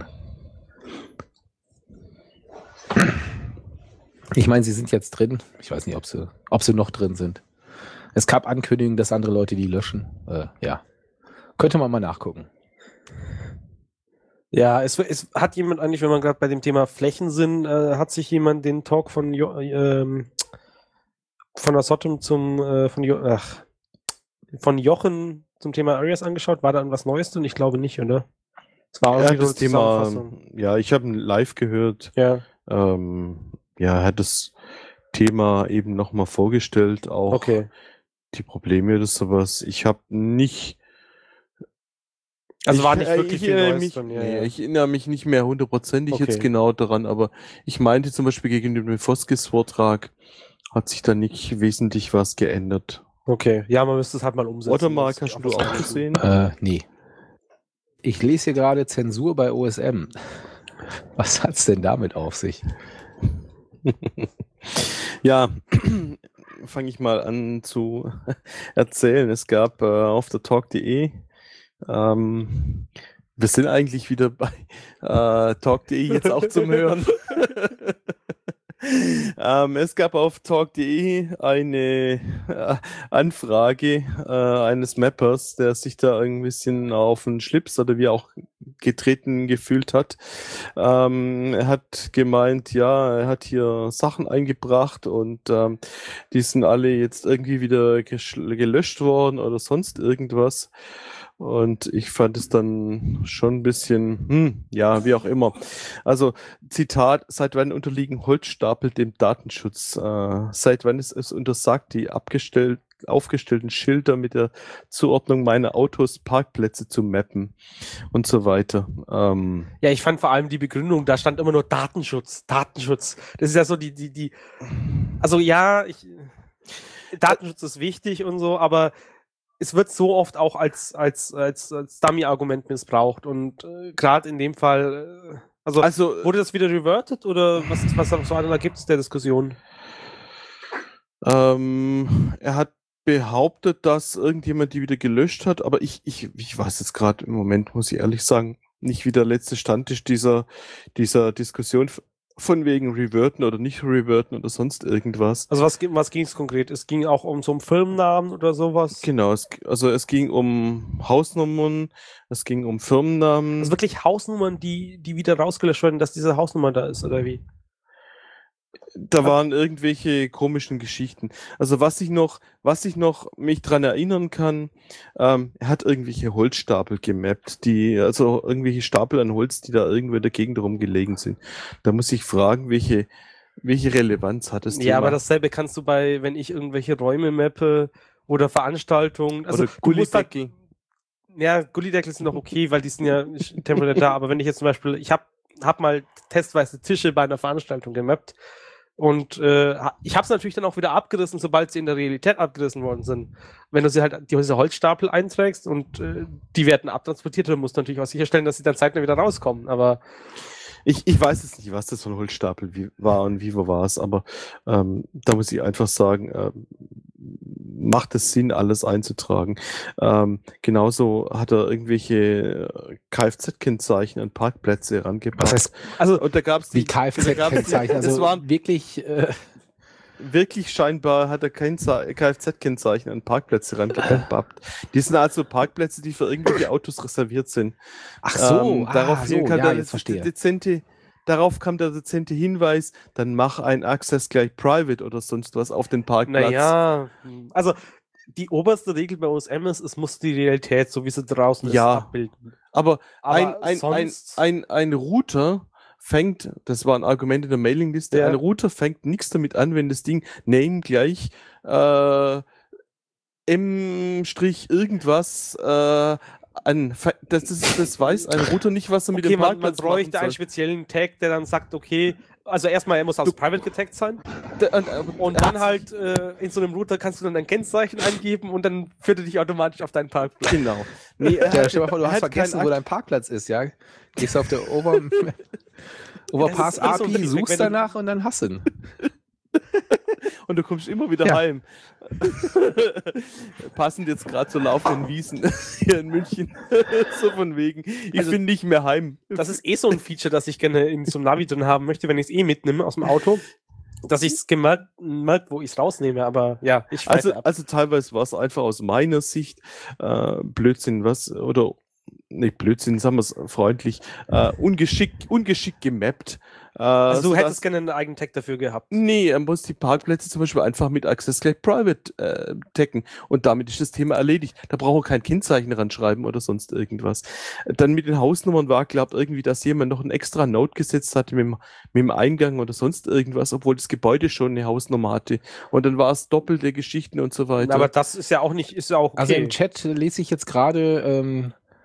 Ich meine, sie sind jetzt drin. Ich weiß nicht, ob sie noch drin sind. Es gab Ankündigungen, dass andere Leute die löschen. Ja. Könnte man mal nachgucken. Ja, es hat jemand eigentlich, wenn man gerade bei dem Thema Flächen sind, hat sich jemand den Talk von der Sottom von Jochen zum Thema Areas angeschaut? War da irgendwas Neues drin? Ich glaube nicht, oder? Es war auch das Thema. Ja, ich habe ihn live gehört. Ja. Er hat das Thema eben nochmal vorgestellt, auch die Probleme oder sowas. Ich habe nicht Also war nicht wirklich viel Neues drin, ja. Ich erinnere mich nicht mehr hundertprozentig jetzt genau daran, aber ich meinte zum Beispiel gegenüber dem Foskis-Vortrag hat sich da nicht wesentlich was geändert. Okay, ja, man müsste es halt mal umsetzen. Watermark hast du auch gesehen? Nee. Ich lese hier gerade Zensur bei OSM. Was hat's denn damit auf sich? Ja, fange ich mal an zu erzählen. Es gab auf der Talk.de, wir sind eigentlich wieder bei Talk.de jetzt auch zum Hören. Es gab auf Talk.de eine Anfrage eines Mappers, der sich da ein bisschen auf den Schlips oder wie auch getreten gefühlt hat. Er hat gemeint, ja, er hat hier Sachen eingebracht und die sind alle jetzt irgendwie wieder gelöscht worden oder sonst irgendwas. Und ich fand es dann schon ein bisschen, ja, wie auch immer. Also, Zitat, seit wann unterliegen Holzstapel dem Datenschutz? Seit wann ist es untersagt, die aufgestellten Schilder mit der Zuordnung meiner Autos Parkplätze zu mappen und so weiter. Ja, ich fand vor allem die Begründung, da stand immer nur Datenschutz. Das ist ja so also ja, Datenschutz ist wichtig und so, aber es wird so oft auch als Dummy-Argument missbraucht und gerade in dem Fall, also wurde das wieder reverted oder was gibt es der Diskussion? Er hat behauptet, dass irgendjemand die wieder gelöscht hat, aber ich weiß jetzt gerade im Moment, muss ich ehrlich sagen, nicht, wie der letzte Stand ist dieser Diskussion von wegen reverten oder nicht reverten oder sonst irgendwas. Also was ging es konkret? Es ging auch um so einen Firmennamen oder sowas? Genau, es ging um Hausnummern, es ging um Firmennamen. Also wirklich Hausnummern, die wieder rausgelöscht werden, dass diese Hausnummer da ist, oder wie? Da waren irgendwelche komischen Geschichten. Also was ich noch mich dran erinnern kann, er hat irgendwelche Holzstapel gemappt, also irgendwelche Stapel an Holz, die da irgendwo in der Gegend rumgelegen sind. Da muss ich fragen, welche Relevanz hat es? Ja, aber dasselbe kannst du wenn ich irgendwelche Räume mappe oder Veranstaltungen. Also oder Gullideckel. Ja, Gullideckel sind noch okay, weil die sind ja temporär da. Aber wenn ich jetzt zum Beispiel, ich hab mal testweise Tische bei einer Veranstaltung gemappt. Und ich habe es natürlich dann auch wieder abgerissen, sobald sie in der Realität abgerissen worden sind. Wenn du sie halt diese Holzstapel einträgst und die werden abtransportiert, dann musst du natürlich auch sicherstellen, dass sie dann zeitnah wieder rauskommen. Aber ich weiß jetzt nicht, was das für ein Holzstapel war und wie war es, aber da muss ich einfach sagen, macht es Sinn, alles einzutragen. Genauso hat er irgendwelche Kfz-Kennzeichen an Parkplätze herangebracht. Das heißt, also und da gab's wie Kfz-Kennzeichen, also das waren wirklich scheinbar hat er kein Kfz-Kennzeichen an Pparkplätze herangebracht. Die sind also Parkplätze, die für irgendwelche Autos reserviert sind. Ach so, darauf kam der dezente Hinweis, dann mach ein Access gleich Private oder sonst was auf den Parkplatz. Naja, also die oberste Regel bei OSM ist, es muss die Realität, so wie sie draußen ist, abbilden. Aber ein Router das war ein Argument in der Mailingliste, ein Router fängt nichts damit an, wenn das Ding Name gleich M' irgendwas an. Das weiß ein Router nicht, was er mit dem Parkplatz man bräuchte einen speziellen Tag, der dann sagt, okay, also erstmal, er muss als Private getaggt sein und dann halt in so einem Router kannst du dann ein Kennzeichen eingeben und dann führt er dich automatisch auf deinen Parkplatz. Genau. Nee, stell dir mal vor, du hast vergessen, wo dein Parkplatz ist, ja? Gehst auf der Overpass API, suchst danach und dann hast du ihn. Und du kommst immer wieder heim. Passend jetzt gerade zur laufenden Wiesen hier in München. So von wegen, ich bin nicht mehr heim. Das ist so ein Feature, das ich gerne in so einem Navi drin haben möchte, wenn ich es mitnehme aus dem Auto. Dass ich es gemerkt, wo ich es rausnehme, aber ja, ich also teilweise war es einfach aus meiner Sicht Blödsinn, nicht Blödsinn, sagen wir es freundlich, ungeschickt gemappt. Also du hättest gerne einen eigenen Tag dafür gehabt? Nee, er muss die Parkplätze zum Beispiel einfach mit Access gleich Private taggen und damit ist das Thema erledigt. Da braucht er kein Kennzeichen ranschreiben oder sonst irgendwas. Dann mit den Hausnummern war, glaubt irgendwie, dass jemand noch ein extra Note gesetzt hatte mit dem Eingang oder sonst irgendwas, obwohl das Gebäude schon eine Hausnummer hatte. Und dann war es doppelte Geschichten und so weiter. Aber das ist ja auch nicht, ist ja auch okay. Also im Chat lese ich jetzt gerade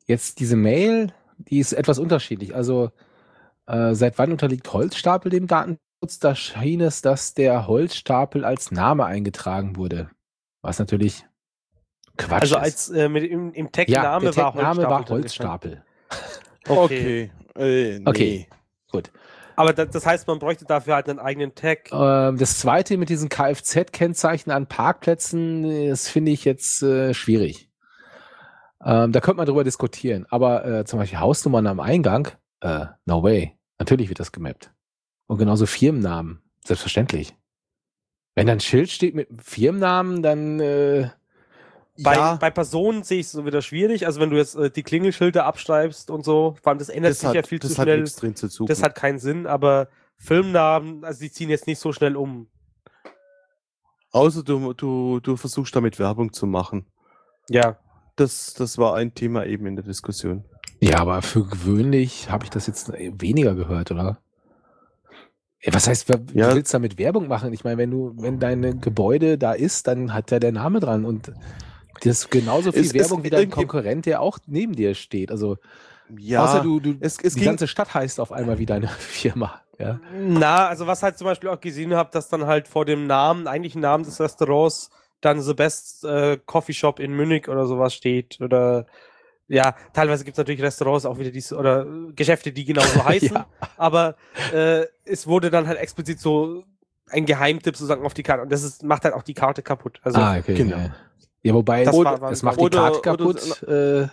Jetzt diese Mail, die ist etwas unterschiedlich. Also seit wann unterliegt Holzstapel dem Datenschutz? Da schien es, dass der Holzstapel als Name eingetragen wurde. Was natürlich Quatsch Also ist. als im Tag Ja, Name der Tag-Name war Holzstapel. Holzstapel. Nee. Okay, gut. Aber das heißt, man bräuchte dafür halt einen eigenen Tag. Das zweite mit diesen Kfz-Kennzeichen an Parkplätzen, das finde ich jetzt schwierig. Da könnte man drüber diskutieren. Aber zum Beispiel Hausnummern am Eingang, no way. Natürlich wird das gemappt. Und genauso Firmennamen, selbstverständlich. Wenn da ein Schild steht mit einem Firmennamen, dann Bei Personen sehe ich es so wieder schwierig. Also wenn du jetzt die Klingelschilder abschreibst und so, vor allem das ändert sich ja viel zu schnell. Nichts drin zu suchen. Das hat keinen Sinn, aber Firmennamen, also die ziehen jetzt nicht so schnell um. Außer du versuchst damit Werbung zu machen. Ja. Das war ein Thema eben in der Diskussion. Ja, aber für gewöhnlich habe ich das jetzt weniger gehört, oder? Was heißt, du willst damit Werbung machen? Ich meine, wenn dein Gebäude da ist, dann hat ja der Name dran und das ist genauso viel Werbung wie dein Konkurrent, der auch neben dir steht. Also außer die ganze Stadt heißt auf einmal wie deine Firma. Ja. Na, also was halt zum Beispiel auch gesehen habe, dass dann halt vor dem eigentlichen Namen des Restaurants dann The Best Coffee Shop in Munich oder sowas steht. Oder ja, teilweise gibt es natürlich Restaurants auch wieder oder Geschäfte, die genau so heißen. Ja. Aber es wurde dann halt explizit so ein Geheimtipp sozusagen auf die Karte. Und das macht halt auch die Karte kaputt. Also, okay. Genau. Ja, wobei, das macht die Karte kaputt.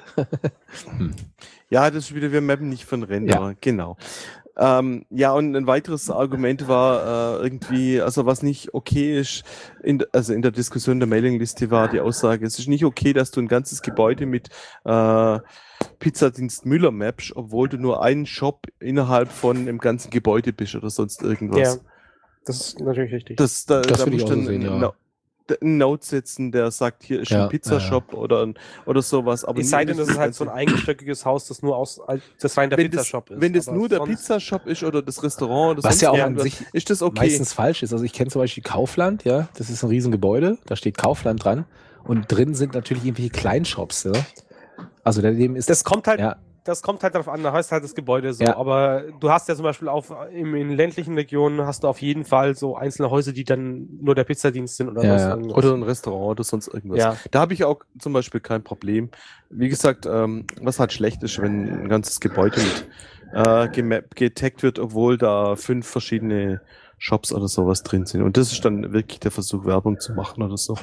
Ja, das ist wieder, wir mappen nicht von Render. Ja. Genau. Und ein weiteres Argument war irgendwie, also was nicht okay ist, in der Diskussion der Mailingliste war die Aussage, es ist nicht okay, dass du ein ganzes Gebäude mit Pizzadienst Müller mappst, obwohl du nur einen Shop innerhalb von einem ganzen Gebäude bist oder sonst irgendwas. Ja, das ist natürlich richtig. Da musst du dann einen Note setzen, der sagt, hier ist ein Pizzashop oder sowas. Aber es sei denn, das ist halt so ein eigenstückiges Haus, das nur das rein der Pizzashop ist. Wenn das nur der Pizzashop ist oder das Restaurant oder was sonst ja auch an sich ist das okay. Meistens falsch ist. Also ich kenne zum Beispiel Kaufland, ja, das ist ein Riesengebäude, da steht Kaufland dran und drin sind natürlich irgendwelche Kleinshops, ja. Also daneben ist das kommt halt darauf an, da heißt halt das Gebäude so, aber du hast ja zum Beispiel in ländlichen Regionen hast du auf jeden Fall so einzelne Häuser, die dann nur der Pizzadienst sind oder was. Irgendwas. Oder ein Restaurant oder sonst irgendwas. Ja. Da habe ich auch zum Beispiel kein Problem. Wie gesagt, was halt schlecht ist, wenn ein ganzes Gebäude mit getaggt wird, obwohl da 5 verschiedene Shops oder sowas drin sind. Und das ist dann wirklich der Versuch, Werbung zu machen oder so.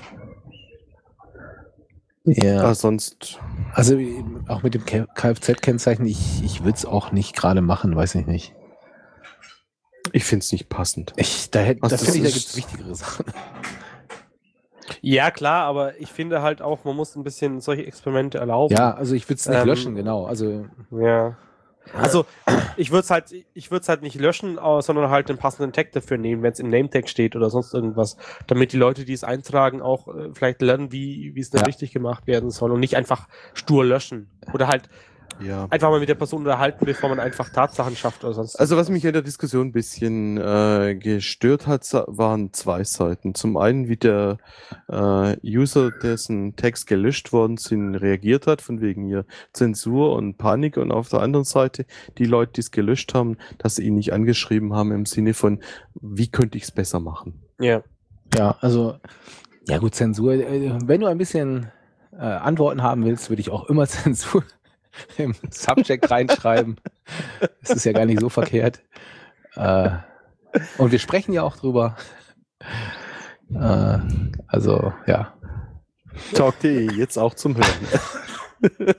Ja. Aber sonst. Also auch mit dem Kfz-Kennzeichen, ich würde es auch nicht gerade machen, weiß ich nicht. Ich finde es nicht passend. Da finde ich, da gibt es wichtigere Sachen. Ja, klar, aber ich finde halt auch, man muss ein bisschen solche Experimente erlauben. Ja, also ich würde es nicht löschen, genau. Also ja. Also ich würde es halt nicht löschen, sondern halt den passenden Tag dafür nehmen, wenn es im Name-Tag steht oder sonst irgendwas, damit die Leute, die es eintragen, auch vielleicht lernen, wie es dann richtig gemacht werden soll und nicht einfach stur löschen oder halt einfach mal mit der Person unterhalten, bevor man einfach Tatsachen schafft oder sonst. Also was mich in der Diskussion ein bisschen gestört hat, waren 2 Seiten. Zum einen, wie der User, dessen Text gelöscht worden sind, reagiert hat, von wegen hier Zensur und Panik, und auf der anderen Seite die Leute, die es gelöscht haben, dass sie ihn nicht angeschrieben haben im Sinne von, wie könnte ich es besser machen? Ja, also ja gut, Zensur, wenn du ein bisschen Antworten haben willst, würde ich auch immer Zensur im Subject reinschreiben. Das ist ja gar nicht so verkehrt. Und wir sprechen ja auch drüber. Also, ja. Talk.de, jetzt auch zum Hören.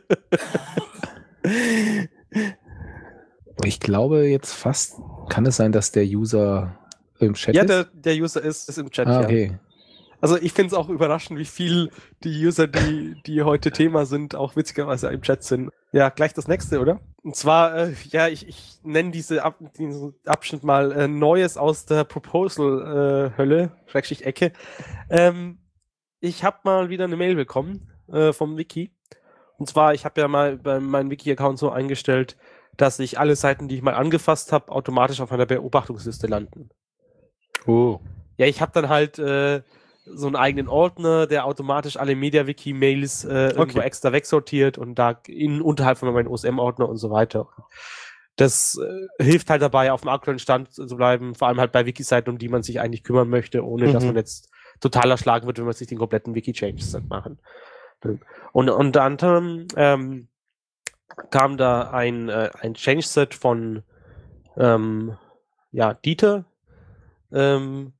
Ich glaube jetzt fast, kann es sein, dass der User im Chat ist? Ja, der User ist im Chat, okay. Ja. Also ich finde es auch überraschend, wie viel die User, die heute Thema sind, auch witzigerweise im Chat sind. Ja, gleich das nächste, oder? Und zwar, ich nenne diesen Abschnitt mal Neues aus der Proposal-Hölle, Ecke. Ich habe mal wieder eine Mail bekommen vom Wiki. Und zwar, ich habe ja mal bei meinem Wiki-Account so eingestellt, dass ich alle Seiten, die ich mal angefasst habe, automatisch auf einer Beobachtungsliste landen. Oh. Ja, ich habe dann halt so einen eigenen Ordner, der automatisch alle MediaWiki-Mails irgendwo extra wegsortiert und da unterhalb von meinem OSM-Ordner und so weiter. Das hilft halt dabei, auf dem aktuellen Stand zu bleiben, vor allem halt bei Wiki-Seiten, um die man sich eigentlich kümmern möchte, ohne dass man jetzt total erschlagen wird, wenn man sich den kompletten Wiki-Change-Set machen. Und unter anderem kam da ein Change-Set von Dieter, in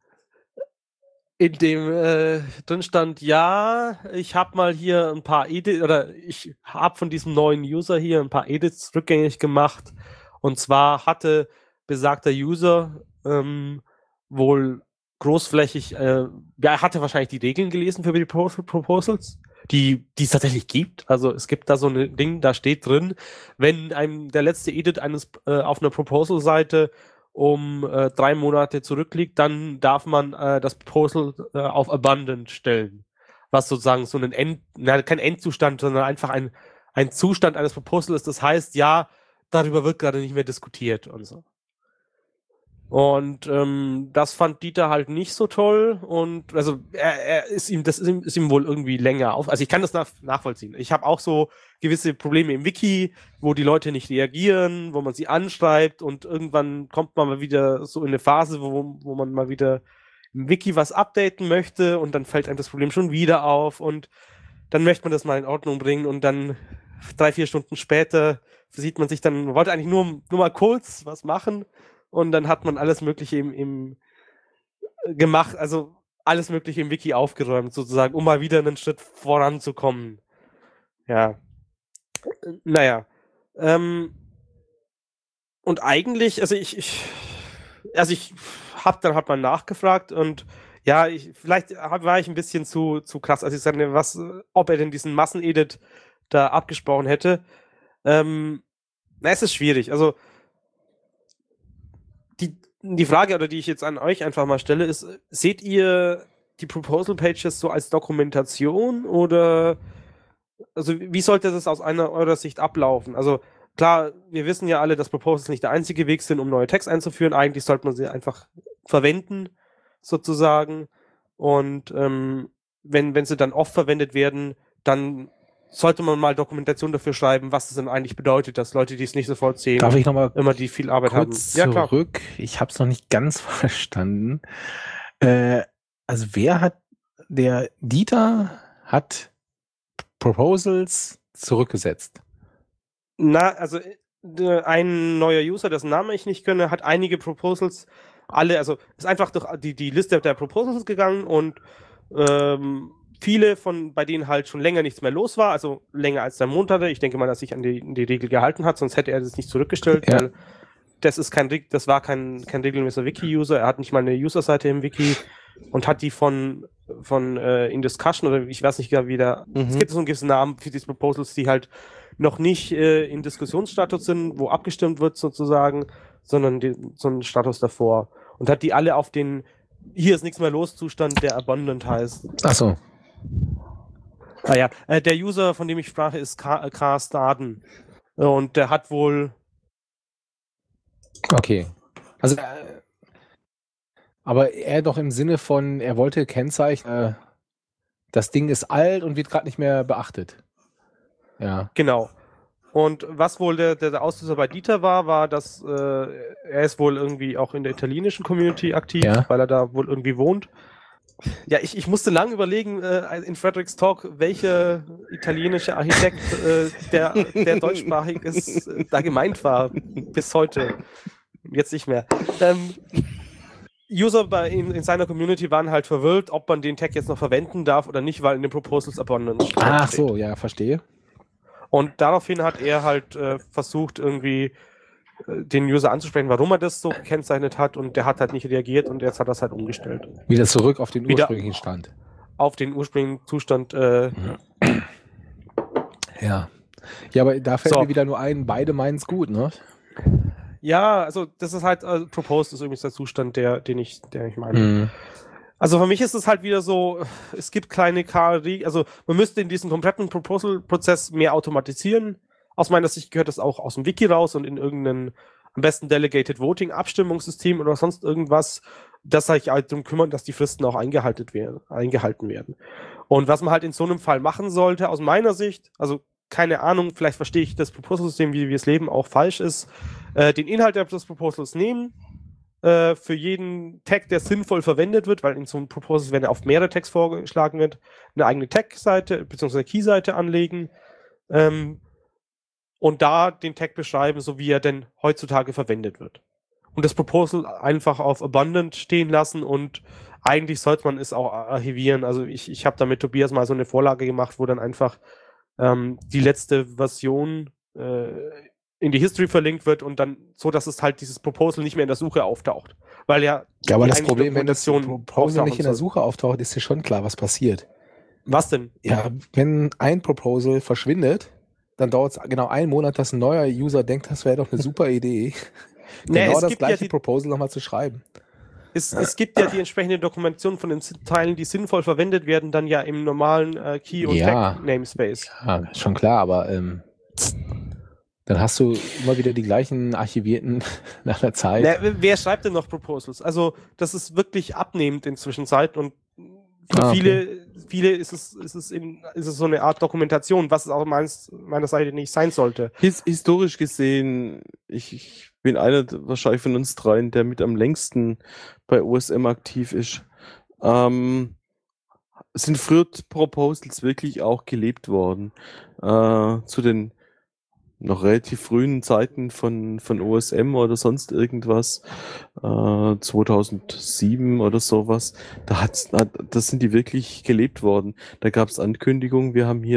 dem drin stand, ich habe mal hier ein paar Edits, oder ich habe von diesem neuen User hier ein paar Edits rückgängig gemacht. Und zwar hatte besagter User wohl großflächig, er hatte wahrscheinlich die Regeln gelesen für die Proposals, die es tatsächlich gibt. Also es gibt da so ein Ding, da steht drin, wenn einem der letzte Edit auf einer Proposal-Seite um 3 Monate zurückliegt, dann darf man das Proposal auf Abundant stellen. Was sozusagen so kein Endzustand, sondern einfach ein Zustand eines Proposals ist. Das heißt, darüber wird gerade nicht mehr diskutiert und so. Und das fand Dieter halt nicht so toll und also das ist ihm wohl irgendwie länger auf. Also ich kann das nachvollziehen. Ich habe auch so gewisse Probleme im Wiki, wo die Leute nicht reagieren, wo man sie anschreibt und irgendwann kommt man mal wieder so in eine Phase, wo man mal wieder im Wiki was updaten möchte und dann fällt einem das Problem schon wieder auf und dann möchte man das mal in Ordnung bringen und dann 3-4 Stunden später sieht man sich dann, man wollte eigentlich nur mal kurz was machen. Und dann hat man alles Mögliche gemacht, also alles Mögliche im Wiki aufgeräumt, sozusagen, um mal wieder einen Schritt voranzukommen. Ja. Naja. Und eigentlich, also ich habe dann halt mal nachgefragt und vielleicht war ich ein bisschen zu krass, als ich sagte, ob er denn diesen Massenedit da abgesprochen hätte. Es ist schwierig, also die Frage, oder die ich jetzt an euch einfach mal stelle, ist, seht ihr die Proposal Pages so als Dokumentation oder also wie sollte das aus eurer Sicht ablaufen? Also klar, wir wissen ja alle, dass Proposals nicht der einzige Weg sind, um neue Tags einzuführen. Eigentlich sollte man sie einfach verwenden, sozusagen. Und wenn sie dann oft verwendet werden, dann sollte man mal Dokumentation dafür schreiben, was es denn eigentlich bedeutet, dass Leute, die es nicht sofort sehen, darf ich noch mal immer die viel Arbeit haben. Ja, klar. Zurück. Ich habe es noch nicht ganz verstanden. Also der Dieter hat Proposals zurückgesetzt. Also ein neuer User, dessen Namen ich nicht kenne, hat einige Proposals, also ist einfach durch die Liste der Proposals gegangen und viele bei denen halt schon länger nichts mehr los war, also länger als 3 Monate. Ich denke mal, dass sich an die Regel gehalten hat, sonst hätte er das nicht zurückgestellt, weil das war kein regelmäßiger Wiki-User. Er hat nicht mal eine User-Seite im Wiki und hat die von in Discussion oder ich weiß nicht genau, es gibt so einen gewissen Namen für diese Proposals, die halt noch nicht in Diskussionsstatus sind, wo abgestimmt wird sozusagen, sondern so einen Status davor. Und hat die alle auf den hier ist nichts mehr los Zustand, der Abundant heißt. Ach so. Der User, von dem ich sprach, ist K. Staden. Und der hat wohl... Okay. Also, aber er doch im Sinne von, er wollte kennzeichnen, das Ding ist alt und wird gerade nicht mehr beachtet. Ja. Genau. Und was wohl der Auslöser bei Dieter war, dass er ist wohl irgendwie auch in der italienischen Community aktiv, weil er da wohl irgendwie wohnt. Ja, ich musste lang überlegen in Fredericks Talk, welcher italienische Architekt, der deutschsprachig ist, da gemeint war. Bis heute. Jetzt nicht mehr. User in seiner Community waren halt verwirrt, ob man den Tag jetzt noch verwenden darf oder nicht, weil in den Proposals Abundance steht. Ach so, ja, verstehe. Und daraufhin hat er halt versucht, irgendwie den User anzusprechen, warum er das so gekennzeichnet hat, und der hat halt nicht reagiert und jetzt hat er es halt umgestellt. Wieder zurück auf den ursprünglichen Stand. Auf den ursprünglichen Zustand. Ja. Ja, aber da fällt mir wieder nur ein, beide meinen es gut, ne? Ja, also das ist halt, Proposed ist übrigens der Zustand, den ich meine. Also für mich ist es halt wieder so, es gibt kleine also man müsste in diesen kompletten Proposal-Prozess mehr automatisieren. Aus meiner Sicht gehört das auch aus dem Wiki raus und in irgendeinen am besten Delegated Voting, Abstimmungssystem oder sonst irgendwas, das sich halt darum kümmern, dass die Fristen auch eingehalten werden. Und was man halt in so einem Fall machen sollte, aus meiner Sicht, also keine Ahnung, vielleicht verstehe ich das Proposal-System, wie wir es leben, auch falsch ist, den Inhalt des Proposals nehmen, für jeden Tag, der sinnvoll verwendet wird, weil in so einem Proposal, wenn er auf mehrere Tags vorgeschlagen wird, eine eigene Tag-Seite bzw. Key-Seite anlegen und da den Tag beschreiben, so wie er denn heutzutage verwendet wird. Und das Proposal einfach auf Abundant stehen lassen und eigentlich sollte man es auch archivieren. Also ich habe da mit Tobias mal so eine Vorlage gemacht, wo dann einfach die letzte Version in die History verlinkt wird und dann so, dass es halt dieses Proposal nicht mehr in der Suche auftaucht. Weil ja aber das Problem, wenn das Proposal nicht in der Suche auftaucht, ist ja schon klar, was passiert. Was denn? Ja, wenn ein Proposal verschwindet, dann dauert es genau einen Monat, dass ein neuer User denkt, das wäre doch eine super Idee. Genau das gleiche Proposal nochmal zu schreiben. Es gibt ja die entsprechende Dokumentation von den Teilen, die sinnvoll verwendet werden, dann ja im normalen Key- und Tag-Namespace. Ja, schon klar, aber dann hast du immer wieder die gleichen Archivierten nach der Zeit. Wer schreibt denn noch Proposals? Also das ist wirklich abnehmend inzwischen Zeit und für viele ist es so eine Art Dokumentation, was es auch meiner Seite nicht sein sollte. Historisch gesehen, ich bin einer wahrscheinlich von uns dreien, der mit am längsten bei OSM aktiv ist. Sind früher Proposals wirklich auch gelebt worden? Zu den noch relativ frühen Zeiten von OSM oder sonst irgendwas, 2007 oder sowas, das sind die wirklich gelebt worden. Da gab es Ankündigungen,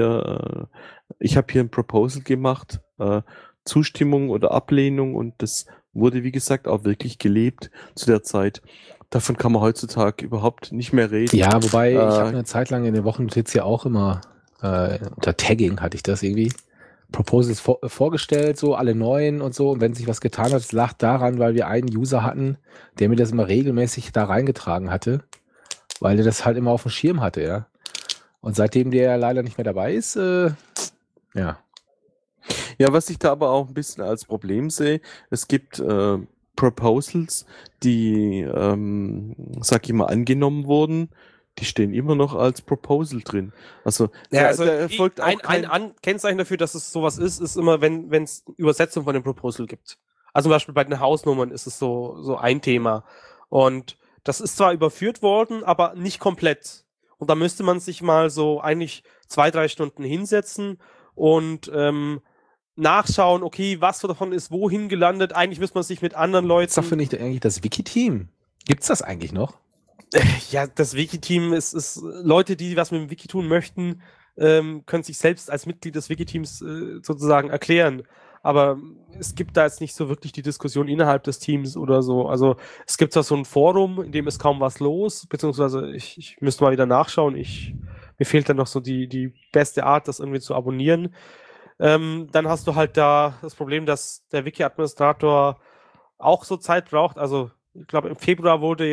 ich habe hier ein Proposal gemacht, Zustimmung oder Ablehnung und das wurde, wie gesagt, auch wirklich gelebt zu der Zeit. Davon kann man heutzutage überhaupt nicht mehr reden. Ja, wobei ich habe eine Zeit lang in den Wochennotiz ja auch immer unter Tagging hatte ich das irgendwie. Proposals vorgestellt, so alle neuen und so. Und wenn sich was getan hat, es lag daran, weil wir einen User hatten, der mir das immer regelmäßig da reingetragen hatte, weil er das halt immer auf dem Schirm hatte, ja. Und seitdem der leider nicht mehr dabei ist, ja. Ja, was ich da aber auch ein bisschen als Problem sehe, es gibt Proposals, die, sag ich mal, angenommen wurden, die stehen immer noch als Proposal drin. Also, ja, also da folgt auch ein Kennzeichen dafür, dass es sowas ist immer, wenn es Übersetzung von dem Proposal gibt. Also zum Beispiel bei den Hausnummern ist es so ein Thema. Und das ist zwar überführt worden, aber nicht komplett. Und da müsste man sich mal so eigentlich 2-3 Stunden hinsetzen und nachschauen, okay, was davon ist wohin gelandet. Eigentlich müsste man sich mit anderen Leuten... Das ist doch, finde ich, eigentlich das Wiki-Team. Gibt's das eigentlich noch? Ja, das Wiki-Team ist Leute, die was mit dem Wiki tun möchten, können sich selbst als Mitglied des Wiki-Teams sozusagen erklären. Aber es gibt da jetzt nicht so wirklich die Diskussion innerhalb des Teams oder so. Also es gibt zwar so ein Forum, in dem ist kaum was los, beziehungsweise ich müsste mal wieder nachschauen. Mir fehlt dann noch so die beste Art, das irgendwie zu abonnieren. Dann hast du halt da das Problem, dass der Wiki-Administrator auch so Zeit braucht. Also ich glaube, im Februar wurde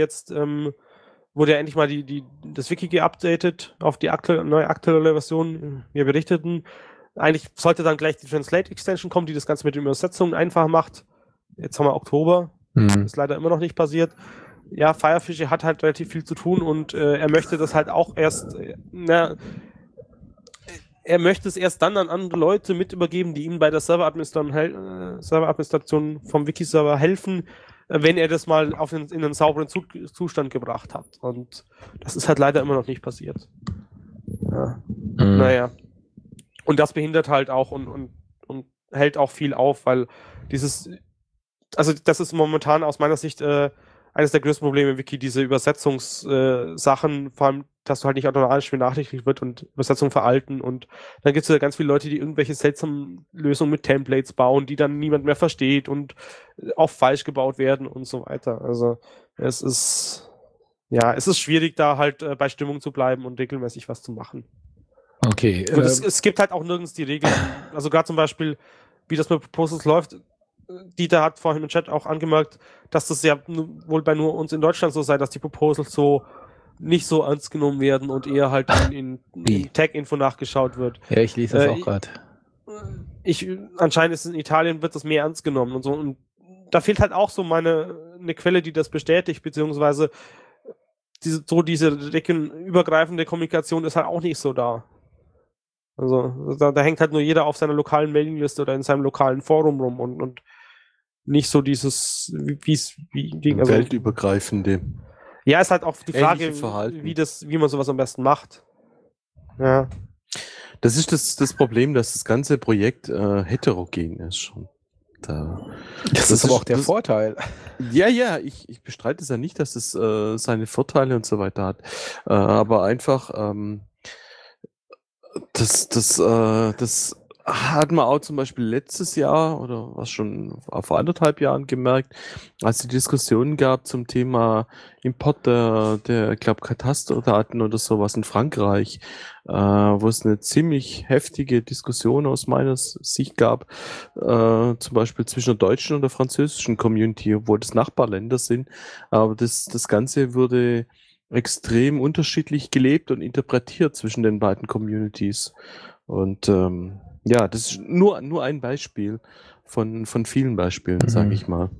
ja endlich mal das Wiki geupdatet auf die neue aktuelle Version. Wir berichteten. Eigentlich sollte dann gleich die Translate-Extension kommen, die das Ganze mit den Übersetzungen einfach macht. Jetzt haben wir Oktober. Ist leider immer noch nicht passiert. Ja, Firefish hat halt relativ viel zu tun und er möchte das halt auch erst, er möchte es erst dann an andere Leute mit übergeben, die ihm bei der Serveradministration vom Wiki-Server helfen, wenn er das mal in einen sauberen Zustand gebracht hat. Und das ist halt leider immer noch nicht passiert. Ja. Naja. Und das behindert halt auch und hält auch viel auf, weil das ist momentan aus meiner Sicht eines der größten Probleme im Wiki, diese Übersetzungssachen, vor allem, dass du halt nicht automatisch benachrichtigt wird und Übersetzungen veralten und dann gibt es ja ganz viele Leute, die irgendwelche seltsamen Lösungen mit Templates bauen, die dann niemand mehr versteht und auch falsch gebaut werden und so weiter. Also es ist schwierig, da halt bei Stimmung zu bleiben und regelmäßig was zu machen. Okay. Und es gibt halt auch nirgends die Regeln. Also gerade zum Beispiel, wie das mit Proposals läuft, Dieter hat vorhin im Chat auch angemerkt, dass das ja wohl bei nur uns in Deutschland so sei, dass die Proposals so nicht so ernst genommen werden und eher halt in Tag-Info nachgeschaut wird. Ja, ich lese das auch gerade. Anscheinend ist in Italien wird das mehr ernst genommen und so. Und da fehlt halt auch so eine Quelle, die das bestätigt, beziehungsweise diese übergreifende Kommunikation ist halt auch nicht so da. Also da hängt halt nur jeder auf seiner lokalen Mailingliste oder in seinem lokalen Forum rum und nicht so dieses weltübergreifende. Ja, ist halt auch die Frage, wie man sowas am besten macht. Ja. Das ist das Problem, dass das ganze Projekt heterogen ist schon. Das ist aber auch der Vorteil. Ja, ich bestreite es ja nicht, dass es seine Vorteile und so weiter hat. Aber einfach, das hat man auch zum Beispiel letztes Jahr oder was schon vor 1,5 Jahren gemerkt, als die Diskussionen gab zum Thema Import der ich glaube, Katasterdaten oder sowas in Frankreich, wo es eine ziemlich heftige Diskussion aus meiner Sicht gab, zum Beispiel zwischen der deutschen und der französischen Community, obwohl das Nachbarländer sind. Aber das Ganze wurde extrem unterschiedlich gelebt und interpretiert zwischen den beiden Communities. Und ja, das ist nur ein Beispiel von vielen Beispielen, sage ich mal.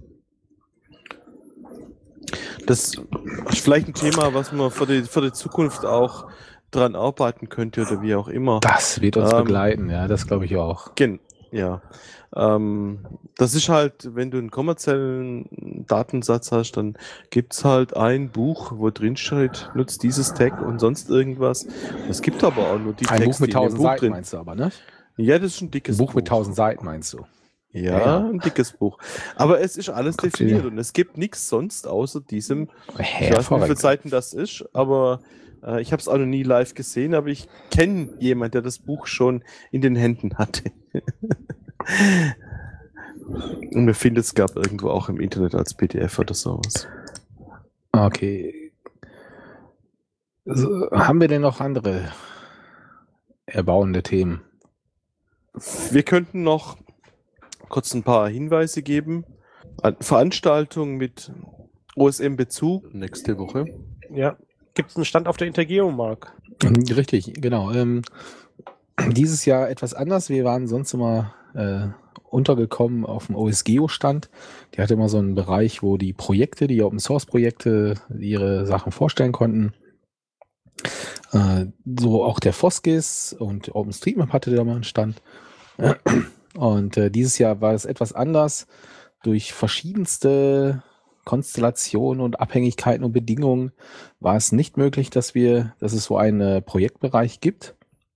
Das ist vielleicht ein Thema, was man für die Zukunft auch dran arbeiten könnte oder wie auch immer. Das wird uns begleiten, ja, das glaube ich auch. Ja. Das ist halt, wenn du einen kommerziellen Datensatz hast, dann gibt es halt ein Buch, wo drin steht, nutzt dieses Tag und sonst irgendwas. Es gibt aber auch nur die Tags, ein Buch mit 1000 Seiten drin. Meinst du aber, ne? Ja, das ist ein dickes Buch. Ein Buch mit 1000 Seiten meinst du? Ja, ein dickes Buch. Aber es ist alles definiert und es gibt nichts sonst außer diesem, ich weiß nicht, wie viele Seiten das ist, aber ich habe es auch noch nie live gesehen, aber ich kenne jemanden, der das Buch schon in den Händen hatte. Und mir findet es gab irgendwo auch im Internet als PDF oder sowas. Okay. So, haben wir denn noch andere erbauende Themen? Wir könnten noch kurz ein paar Hinweise geben. Veranstaltungen mit OSM-Bezug nächste Woche. Ja. Gibt es einen Stand auf der Intergeo, Marc? Richtig, genau. Dieses Jahr etwas anders. Wir waren sonst immer untergekommen auf dem OSGeo-Stand. Die hatte immer so einen Bereich, wo die Projekte, die Open-Source-Projekte, ihre Sachen vorstellen konnten. So auch der Foskis und OpenStreetMap hatte da mal einen Stand. Und dieses Jahr war es etwas anders. Durch verschiedenste Konstellationen und Abhängigkeiten und Bedingungen war es nicht möglich, dass es so einen Projektbereich gibt.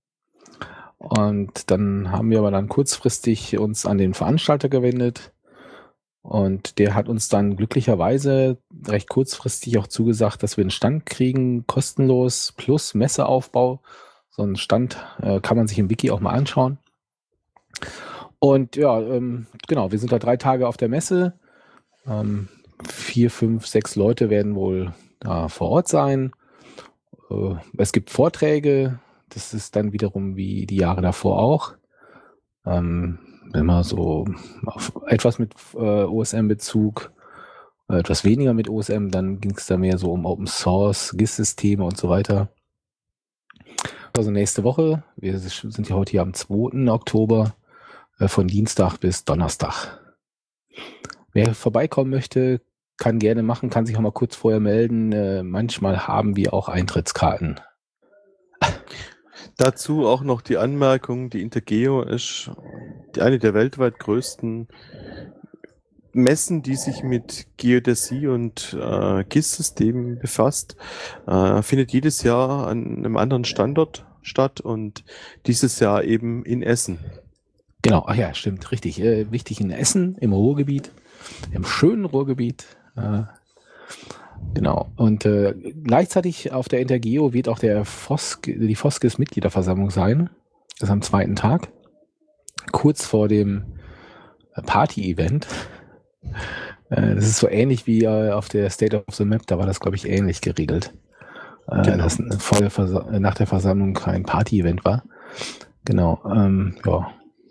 Und dann haben wir aber dann kurzfristig uns an den Veranstalter gewendet und der hat uns dann glücklicherweise recht kurzfristig auch zugesagt, dass wir einen Stand kriegen, kostenlos plus Messeaufbau. So einen Stand kann man sich im Wiki auch mal anschauen. Und ja, genau, wir sind da 3 Tage auf der Messe. 4, 5, 6 Leute werden wohl da vor Ort sein. Es gibt Vorträge. Das ist dann wiederum wie die Jahre davor auch. Immer so etwas mit OSM-Bezug, etwas weniger mit OSM, dann ging es da mehr so um Open Source, GIS-Systeme und so weiter. Also nächste Woche, wir sind ja heute hier am 2. Oktober, von Dienstag bis Donnerstag. Wer vorbeikommen möchte, kann gerne machen, kann sich auch mal kurz vorher melden. Manchmal haben wir auch Eintrittskarten. Dazu auch noch die Anmerkung, die Intergeo ist eine der weltweit größten Messen, die sich mit Geodäsie und GIS-Systemen befasst. Findet jedes Jahr an einem anderen Standort statt und dieses Jahr eben in Essen. Genau, ach ja, stimmt, richtig. Wichtig in Essen, im Ruhrgebiet, im schönen Ruhrgebiet. Genau. Und gleichzeitig auf der Intergeo wird auch die Foskis Mitgliederversammlung sein. Das ist am 2. Tag. Kurz vor dem Party-Event. Das ist so ähnlich wie auf der State of the Map. Da war das, glaube ich, ähnlich geregelt. Genau. Dass nach der Versammlung kein Party-Event war. Genau. Ja.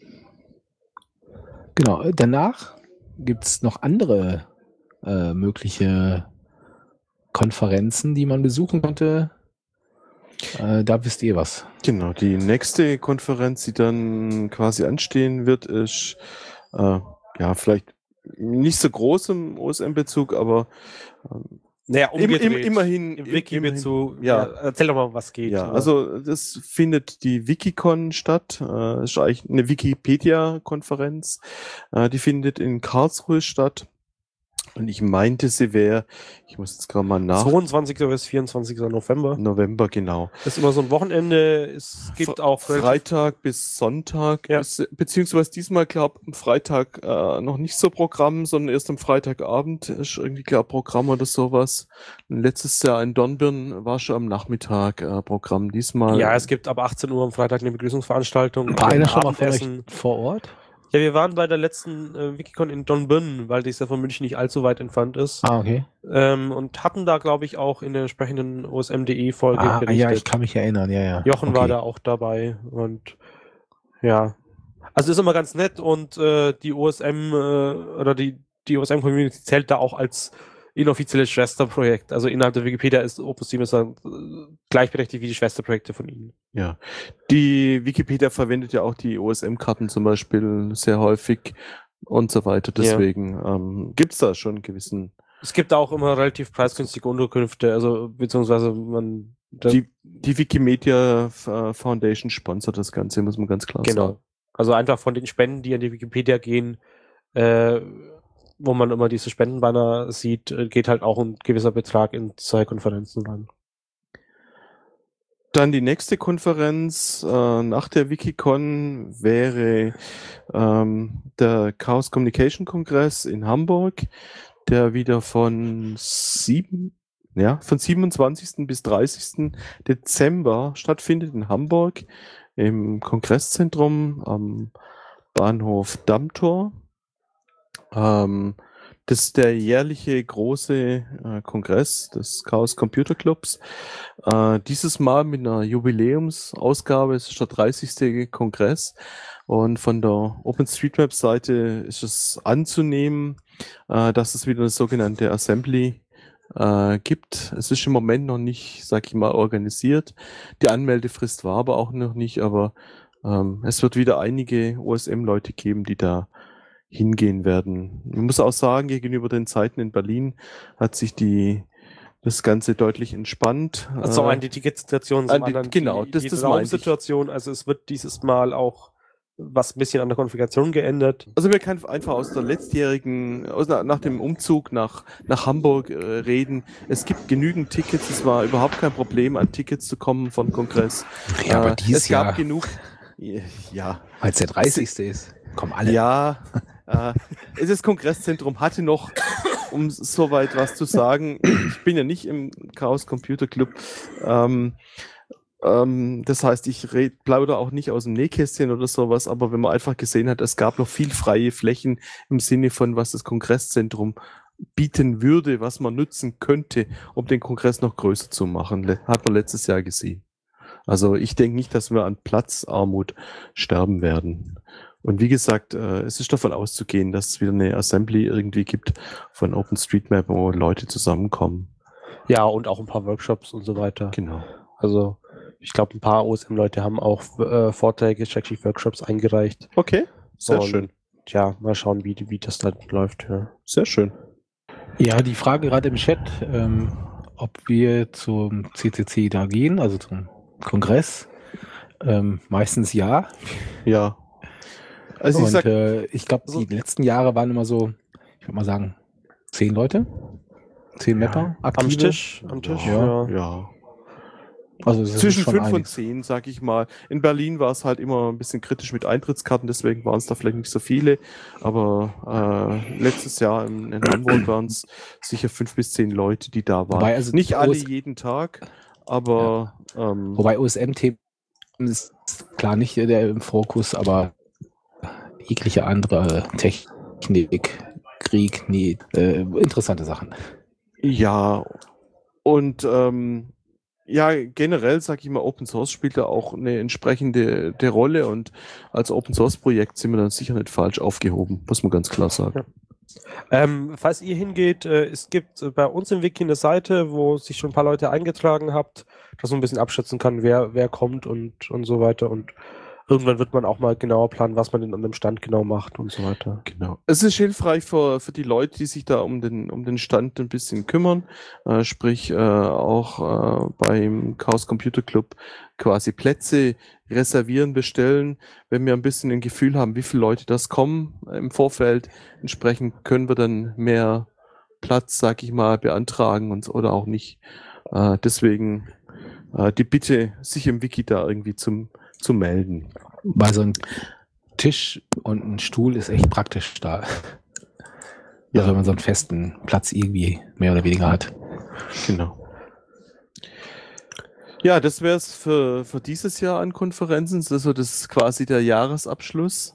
Genau. Danach gibt es noch andere mögliche Konferenzen, die man besuchen konnte. Da wisst ihr was. Genau, die nächste Konferenz, die dann quasi anstehen wird, ist ja vielleicht nicht so groß im OSM-Bezug, aber naja, immerhin im Wiki-Bezug. Ja. Erzähl doch mal, was geht. Ja, also das findet die Wikicon statt. Das ist eigentlich eine Wikipedia-Konferenz. Die findet in Karlsruhe statt. Und ich meinte, sie wäre, ich muss jetzt gerade mal 22. bis 24. November. November, genau. Das ist immer so ein Wochenende. Es gibt auch Freitag bis Sonntag. Ja. Beziehungsweise diesmal, glaube ich, am Freitag noch nicht so Programm, sondern erst am Freitagabend ist irgendwie, glaube Programm oder sowas. Und letztes Jahr in Dornbirn war schon am Nachmittag Programm. Diesmal. Ja, es gibt ab 18 Uhr am Freitag eine Begrüßungsveranstaltung. War einer schon mal von euch vor Ort? Ja, wir waren bei der letzten Wikicon in Dornbirn, weil das ja von München nicht allzu weit entfernt ist. Ah, okay. Und hatten da, glaube ich, auch in der entsprechenden OSM.de-Folge berichtet. Ja, ich kann mich erinnern, ja. Jochen war da auch dabei und ja. Also ist immer ganz nett und die OSM oder die OSM-Community zählt da auch als inoffizielles Schwesterprojekt. Also innerhalb der Wikipedia ist OpenStream gleichberechtigt wie die Schwesterprojekte von ihnen. Ja, die Wikipedia verwendet ja auch die OSM-Karten zum Beispiel sehr häufig und so weiter. Deswegen gibt es da schon einen gewissen... Es gibt auch immer relativ preisgünstige Unterkünfte, also beziehungsweise die Wikimedia Foundation sponsert das Ganze, muss man ganz klar sagen. Genau. Also einfach von den Spenden, die an die Wikipedia gehen, wo man immer diese Spendenbanner sieht, geht halt auch ein gewisser Betrag in 2 Konferenzen rein. Dann die nächste Konferenz nach der Wikicon wäre der Chaos Communication Kongress in Hamburg, der wieder von 27. bis 30. Dezember stattfindet in Hamburg im Kongresszentrum am Bahnhof Dammtor. Das ist der jährliche große Kongress des Chaos Computer Clubs. Dieses Mal mit einer Jubiläumsausgabe. Es ist der 30. Kongress. Und von der OpenStreetMap-Seite ist es anzunehmen, dass es wieder eine sogenannte Assembly gibt. Es ist im Moment noch nicht, sag ich mal, organisiert. Die Anmeldefrist war aber auch noch nicht, aber es wird wieder einige OSM-Leute geben, die da hingehen werden. Man muss auch sagen, gegenüber den Zeiten in Berlin hat sich das Ganze deutlich entspannt. Also die Ticketsituation zum anderen. Genau, die Raumsituation. Also es wird dieses Mal auch was ein bisschen an der Konfiguration geändert. Also wir können einfach aus der letztjährigen, nach dem Umzug nach Hamburg reden. Es gibt genügend Tickets. Es war überhaupt kein Problem, an Tickets zu kommen vom Kongress. Ja, aber dieses Jahr. Es gab genug. Ja. Weil es der 30. ist. Kommen alle. Ja. Das Kongresszentrum hatte noch, um soweit was zu sagen, ich bin ja nicht im Chaos Computer Club, das heißt, ich plaudere auch nicht aus dem Nähkästchen oder sowas, aber wenn man einfach gesehen hat, es gab noch viel freie Flächen im Sinne von, was das Kongresszentrum bieten würde, was man nutzen könnte, um den Kongress noch größer zu machen, hat man letztes Jahr gesehen. Also ich denke nicht, dass wir an Platzarmut sterben werden. Und wie gesagt, es ist davon auszugehen, dass es wieder eine Assembly irgendwie gibt von OpenStreetMap, wo Leute zusammenkommen. Ja, und auch ein paar Workshops und so weiter. Genau. Also ich glaube, ein paar OSM-Leute haben auch Vorträge, Workshops eingereicht. Okay, sehr schön. Ja, mal schauen, wie das dann läuft. Ja. Sehr schön. Ja, die Frage gerade im Chat, ob wir zum CCC da gehen, also zum Kongress. Meistens ja. Ja. Also ich glaube, die letzten Jahre waren immer so, ich würde mal sagen, 10 Leute, 10 Mapper aktiv. Am Tisch. Ja. Also zwischen 5 und 10, sag ich mal. In Berlin war es halt immer ein bisschen kritisch mit Eintrittskarten, deswegen waren es da vielleicht nicht so viele. Aber letztes Jahr in Hamburg waren es sicher 5 bis 10 Leute, die da waren. Wobei, also nicht alle jeden Tag, aber... Wobei OSM-Themen ist klar nicht der im Fokus, aber jegliche andere Technik, Krieg, interessante Sachen. Ja, und ja, generell, sag ich mal, Open Source spielt da auch eine entsprechende Rolle und als Open Source Projekt sind wir dann sicher nicht falsch aufgehoben, muss man ganz klar sagen. Ja. Falls ihr hingeht, es gibt bei uns im Wiki eine Seite, wo sich schon ein paar Leute eingetragen habt, dass man ein bisschen abschätzen kann, wer kommt und so weiter. Und irgendwann wird man auch mal genauer planen, was man denn an dem Stand genau macht und so weiter. Genau. Es ist hilfreich für die Leute, die sich da um den Stand ein bisschen kümmern, sprich auch beim Chaos Computer Club quasi Plätze reservieren, bestellen, wenn wir ein bisschen ein Gefühl haben, wie viele Leute das kommen im Vorfeld. Entsprechend können wir dann mehr Platz, sag ich mal, beantragen oder auch nicht. Deswegen die Bitte, sich im Wiki da irgendwie zu melden. Weil so ein Tisch und ein Stuhl ist echt praktisch da. Ja, wenn man so einen festen Platz irgendwie mehr oder weniger hat. Genau. Ja, das wäre es für dieses Jahr an Konferenzen. Also das ist quasi der Jahresabschluss.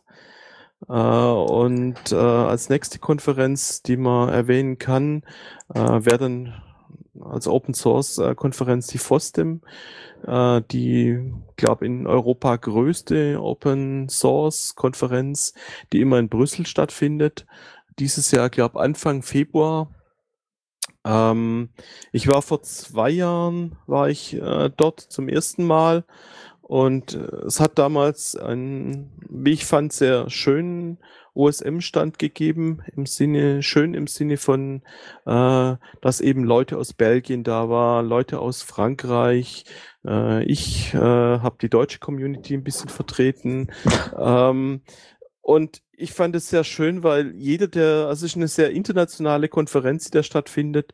Und als nächste Konferenz, die man erwähnen kann, wäre dann als Open Source Konferenz die FOSDEM, die, glaube in Europa größte Open Source Konferenz, die immer in Brüssel stattfindet. Dieses Jahr, glaube Anfang Februar. Ich war vor 2 Jahren, war ich dort zum ersten Mal und es hat damals einen, wie ich fand, sehr schönen OSM-Stand gegeben, im Sinne von, dass eben Leute aus Belgien da waren, Leute aus Frankreich. Ich habe die deutsche Community ein bisschen vertreten. Und ich fand es sehr schön, weil also es ist eine sehr internationale Konferenz, die da stattfindet.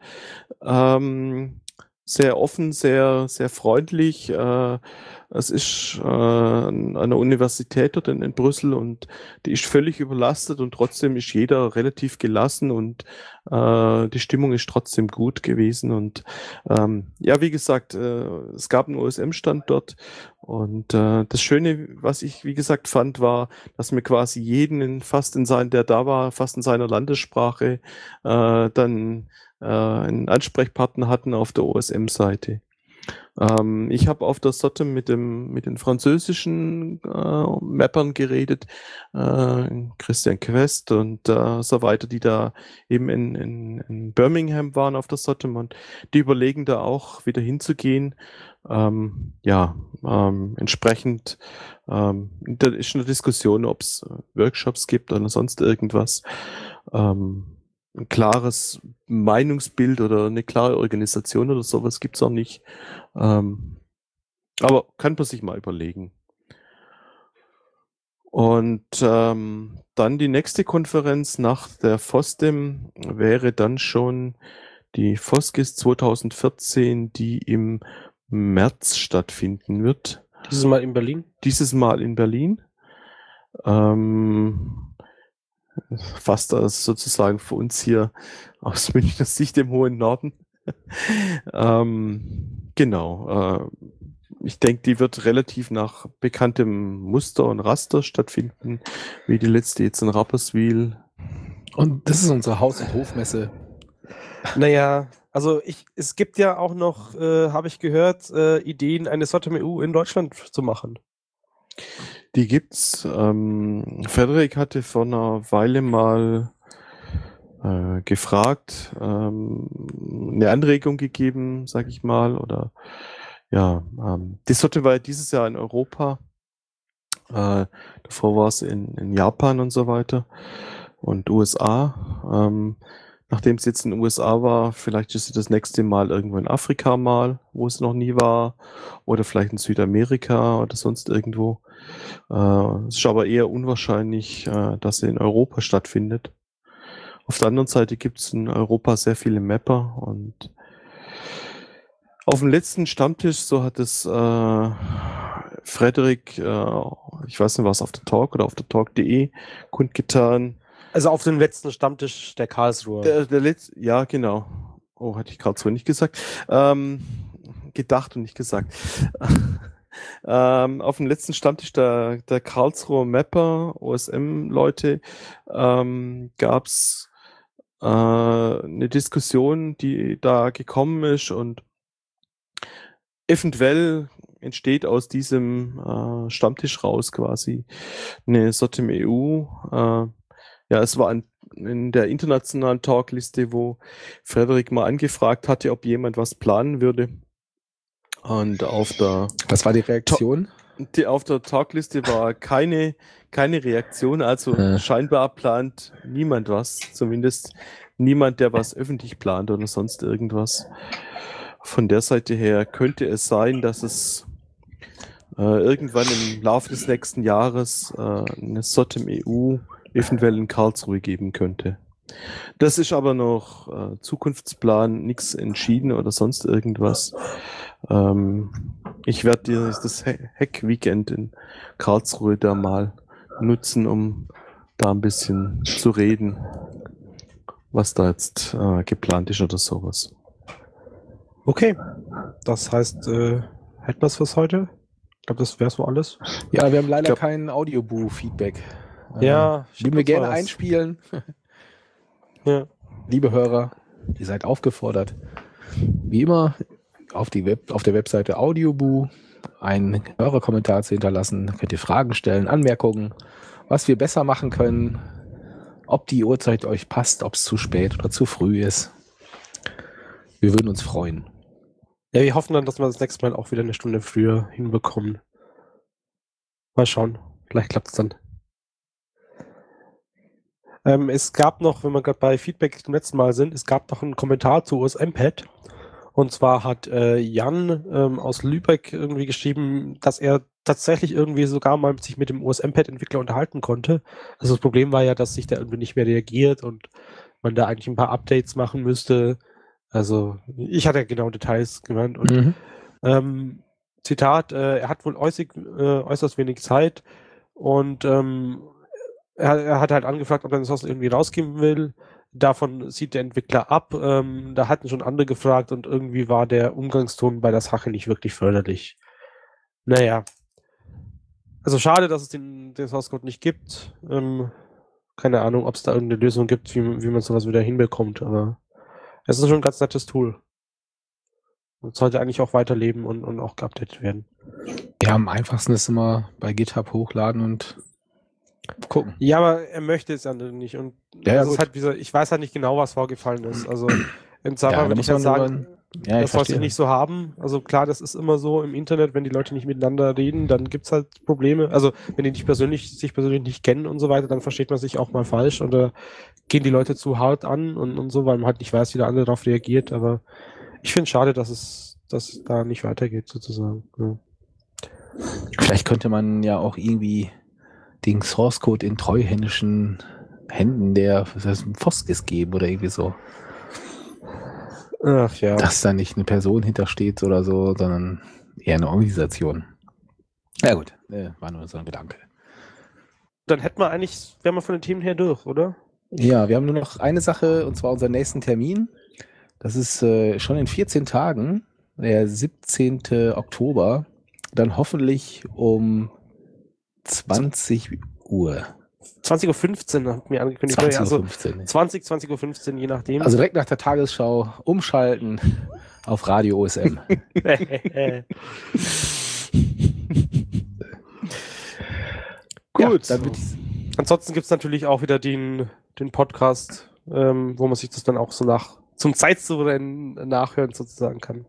Sehr offen, sehr, sehr freundlich. Es ist an einer Universität dort in Brüssel und die ist völlig überlastet und trotzdem ist jeder relativ gelassen und die Stimmung ist trotzdem gut gewesen. Und ja, wie gesagt, es gab einen OSM-Stand dort und das Schöne, was ich, wie gesagt, fand, war, dass mir quasi der da war, fast in seiner Landessprache dann einen Ansprechpartner hatten auf der OSM-Seite. Ich habe auf der SOTM mit den französischen Mappern geredet, Christian Quest und so weiter, die da eben in Birmingham waren auf der SOTM und die überlegen da auch wieder hinzugehen. Entsprechend da ist eine Diskussion, ob es Workshops gibt oder sonst irgendwas. Ein klares Meinungsbild oder eine klare Organisation oder sowas gibt's auch nicht. Aber kann man sich mal überlegen. Und dann die nächste Konferenz nach der FOSDEM wäre dann schon die FOSGIS 2014, die im März stattfinden wird. Dieses Mal in Berlin? Dieses Mal in Berlin. Fast als sozusagen für uns hier aus Münchner Sicht im hohen Norden. Genau. Ich denke, die wird relativ nach bekanntem Muster und Raster stattfinden, wie die letzte jetzt in Rapperswil. Und das ist unsere Haus- und Hofmesse. Naja, also es gibt ja auch noch, habe ich gehört, Ideen, eine SOTM EU in Deutschland zu machen. Die gibt's. Frederik hatte vor einer Weile mal gefragt, eine Anregung gegeben, sag ich mal, oder ja, die SOTM war ja dieses Jahr in Europa. Davor war es in Japan und so weiter und USA. Nachdem es jetzt in den USA war, vielleicht ist es das nächste Mal irgendwo in Afrika mal, wo es noch nie war, oder vielleicht in Südamerika oder sonst irgendwo. Es ist aber eher unwahrscheinlich, dass sie in Europa stattfindet. Auf der anderen Seite gibt es in Europa sehr viele Mapper und auf dem letzten Stammtisch, so hat es Frederik, ich weiß nicht, was auf der Talk oder auf der Talk.de kundgetan. Also auf dem letzten Stammtisch der Karlsruhe. Der letzte, ja, genau. Oh, hatte ich Karlsruhe nicht gesagt. Gedacht und nicht gesagt. Auf dem letzten Stammtisch der Karlsruher Mapper, OSM-Leute, gab's eine Diskussion, die da gekommen ist und eventuell entsteht aus diesem Stammtisch raus quasi eine SOTM EU. Ja, es war in der internationalen Talkliste, wo Frederik mal angefragt hatte, ob jemand was planen würde. Und auf der... Was war die Reaktion? Auf der Talkliste war keine Reaktion, also scheinbar plant niemand was, zumindest niemand, der was öffentlich plant oder sonst irgendwas. Von der Seite her könnte es sein, dass es irgendwann im Laufe des nächsten Jahres eine SOTM EU eventuell in Karlsruhe geben könnte. Das ist aber noch Zukunftsplan, nichts entschieden oder sonst irgendwas. Ich werde das Hack-Weekend in Karlsruhe da mal nutzen, um da ein bisschen zu reden, was da jetzt geplant ist oder sowas. Okay, das heißt, hätten wir es fürs heute? Ich glaube, das wäre so alles. Ja, wir haben leider kein Audioboo-Feedback. Ja, würden wir gerne einspielen. Ja. Liebe Hörer, ihr seid aufgefordert, wie immer auf der Webseite Audioboo einen Hörerkommentar zu hinterlassen. Da könnt ihr Fragen stellen, Anmerkungen, was wir besser machen können, ob die Uhrzeit euch passt, ob es zu spät oder zu früh ist. Wir würden uns freuen. Ja, wir hoffen dann, dass wir das nächste Mal auch wieder eine Stunde früher hinbekommen. Mal schauen. Vielleicht klappt es dann. Es gab noch, wenn wir gerade bei Feedback zum letzten Mal sind, es gab noch einen Kommentar zu USM-Pad. Und zwar hat Jan aus Lübeck irgendwie geschrieben, dass er tatsächlich irgendwie sogar mal sich mit dem USM-Pad-Entwickler unterhalten konnte. Also das Problem war ja, dass sich da irgendwie nicht mehr reagiert und man da eigentlich ein paar Updates machen müsste. Also ich hatte ja genau Details genannt. Und Zitat, er hat wohl äußerst wenig Zeit und er hat halt angefragt, ob er das irgendwie rausgeben will. Davon sieht der Entwickler ab. Da hatten schon andere gefragt und irgendwie war der Umgangston bei der Sache nicht wirklich förderlich. Naja. Also schade, dass es den Source Code nicht gibt. Keine Ahnung, ob es da irgendeine Lösung gibt, wie man sowas wieder hinbekommt, aber es ist schon ein ganz nettes Tool. Und sollte eigentlich auch weiterleben und auch geupdatet werden. Ja, am einfachsten ist immer bei GitHub hochladen und gucken. Ja, aber er möchte es ja nicht. Und das ist halt ich weiß halt nicht genau, was vorgefallen ist. Also im Zweifel würde ich halt sagen, das soll ich nicht so haben. Also klar, das ist immer so im Internet, wenn die Leute nicht miteinander reden, dann gibt es halt Probleme. Also wenn die sich persönlich nicht kennen und so weiter, dann versteht man sich auch mal falsch oder gehen die Leute zu hart an und so, weil man halt nicht weiß, wie der andere darauf reagiert. Aber ich finde es schade, dass es da nicht weitergeht, sozusagen. Ja. Vielleicht könnte man ja auch irgendwie den Source Code in treuhändischen Händen der Foskis geben oder irgendwie so. Ach ja. Dass da nicht eine Person hintersteht oder so, sondern eher eine Organisation. Ja gut, war nur so ein Gedanke. Dann wären wir von den Themen her durch, oder? Ja, wir haben nur noch eine Sache, und zwar unseren nächsten Termin. Das ist schon in 14 Tagen, der 17. Oktober. Dann hoffentlich um 20 Uhr. 20.15 Uhr hat mir angekündigt. 20.15 Uhr. 20.15 Uhr, je nachdem. Also direkt nach der Tagesschau umschalten auf Radio OSM. Gut. Ja, ansonsten gibt es natürlich auch wieder den Podcast, wo man sich das dann auch so zum Zeitsouverän nachhören sozusagen kann.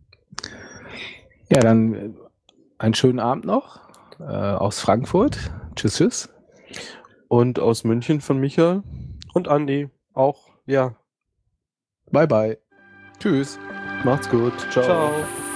Ja, dann einen schönen Abend noch aus Frankfurt. Tschüss. Und aus München von Michael. Und Andi auch, ja. Bye. Tschüss. Macht's gut. Ciao. Ciao.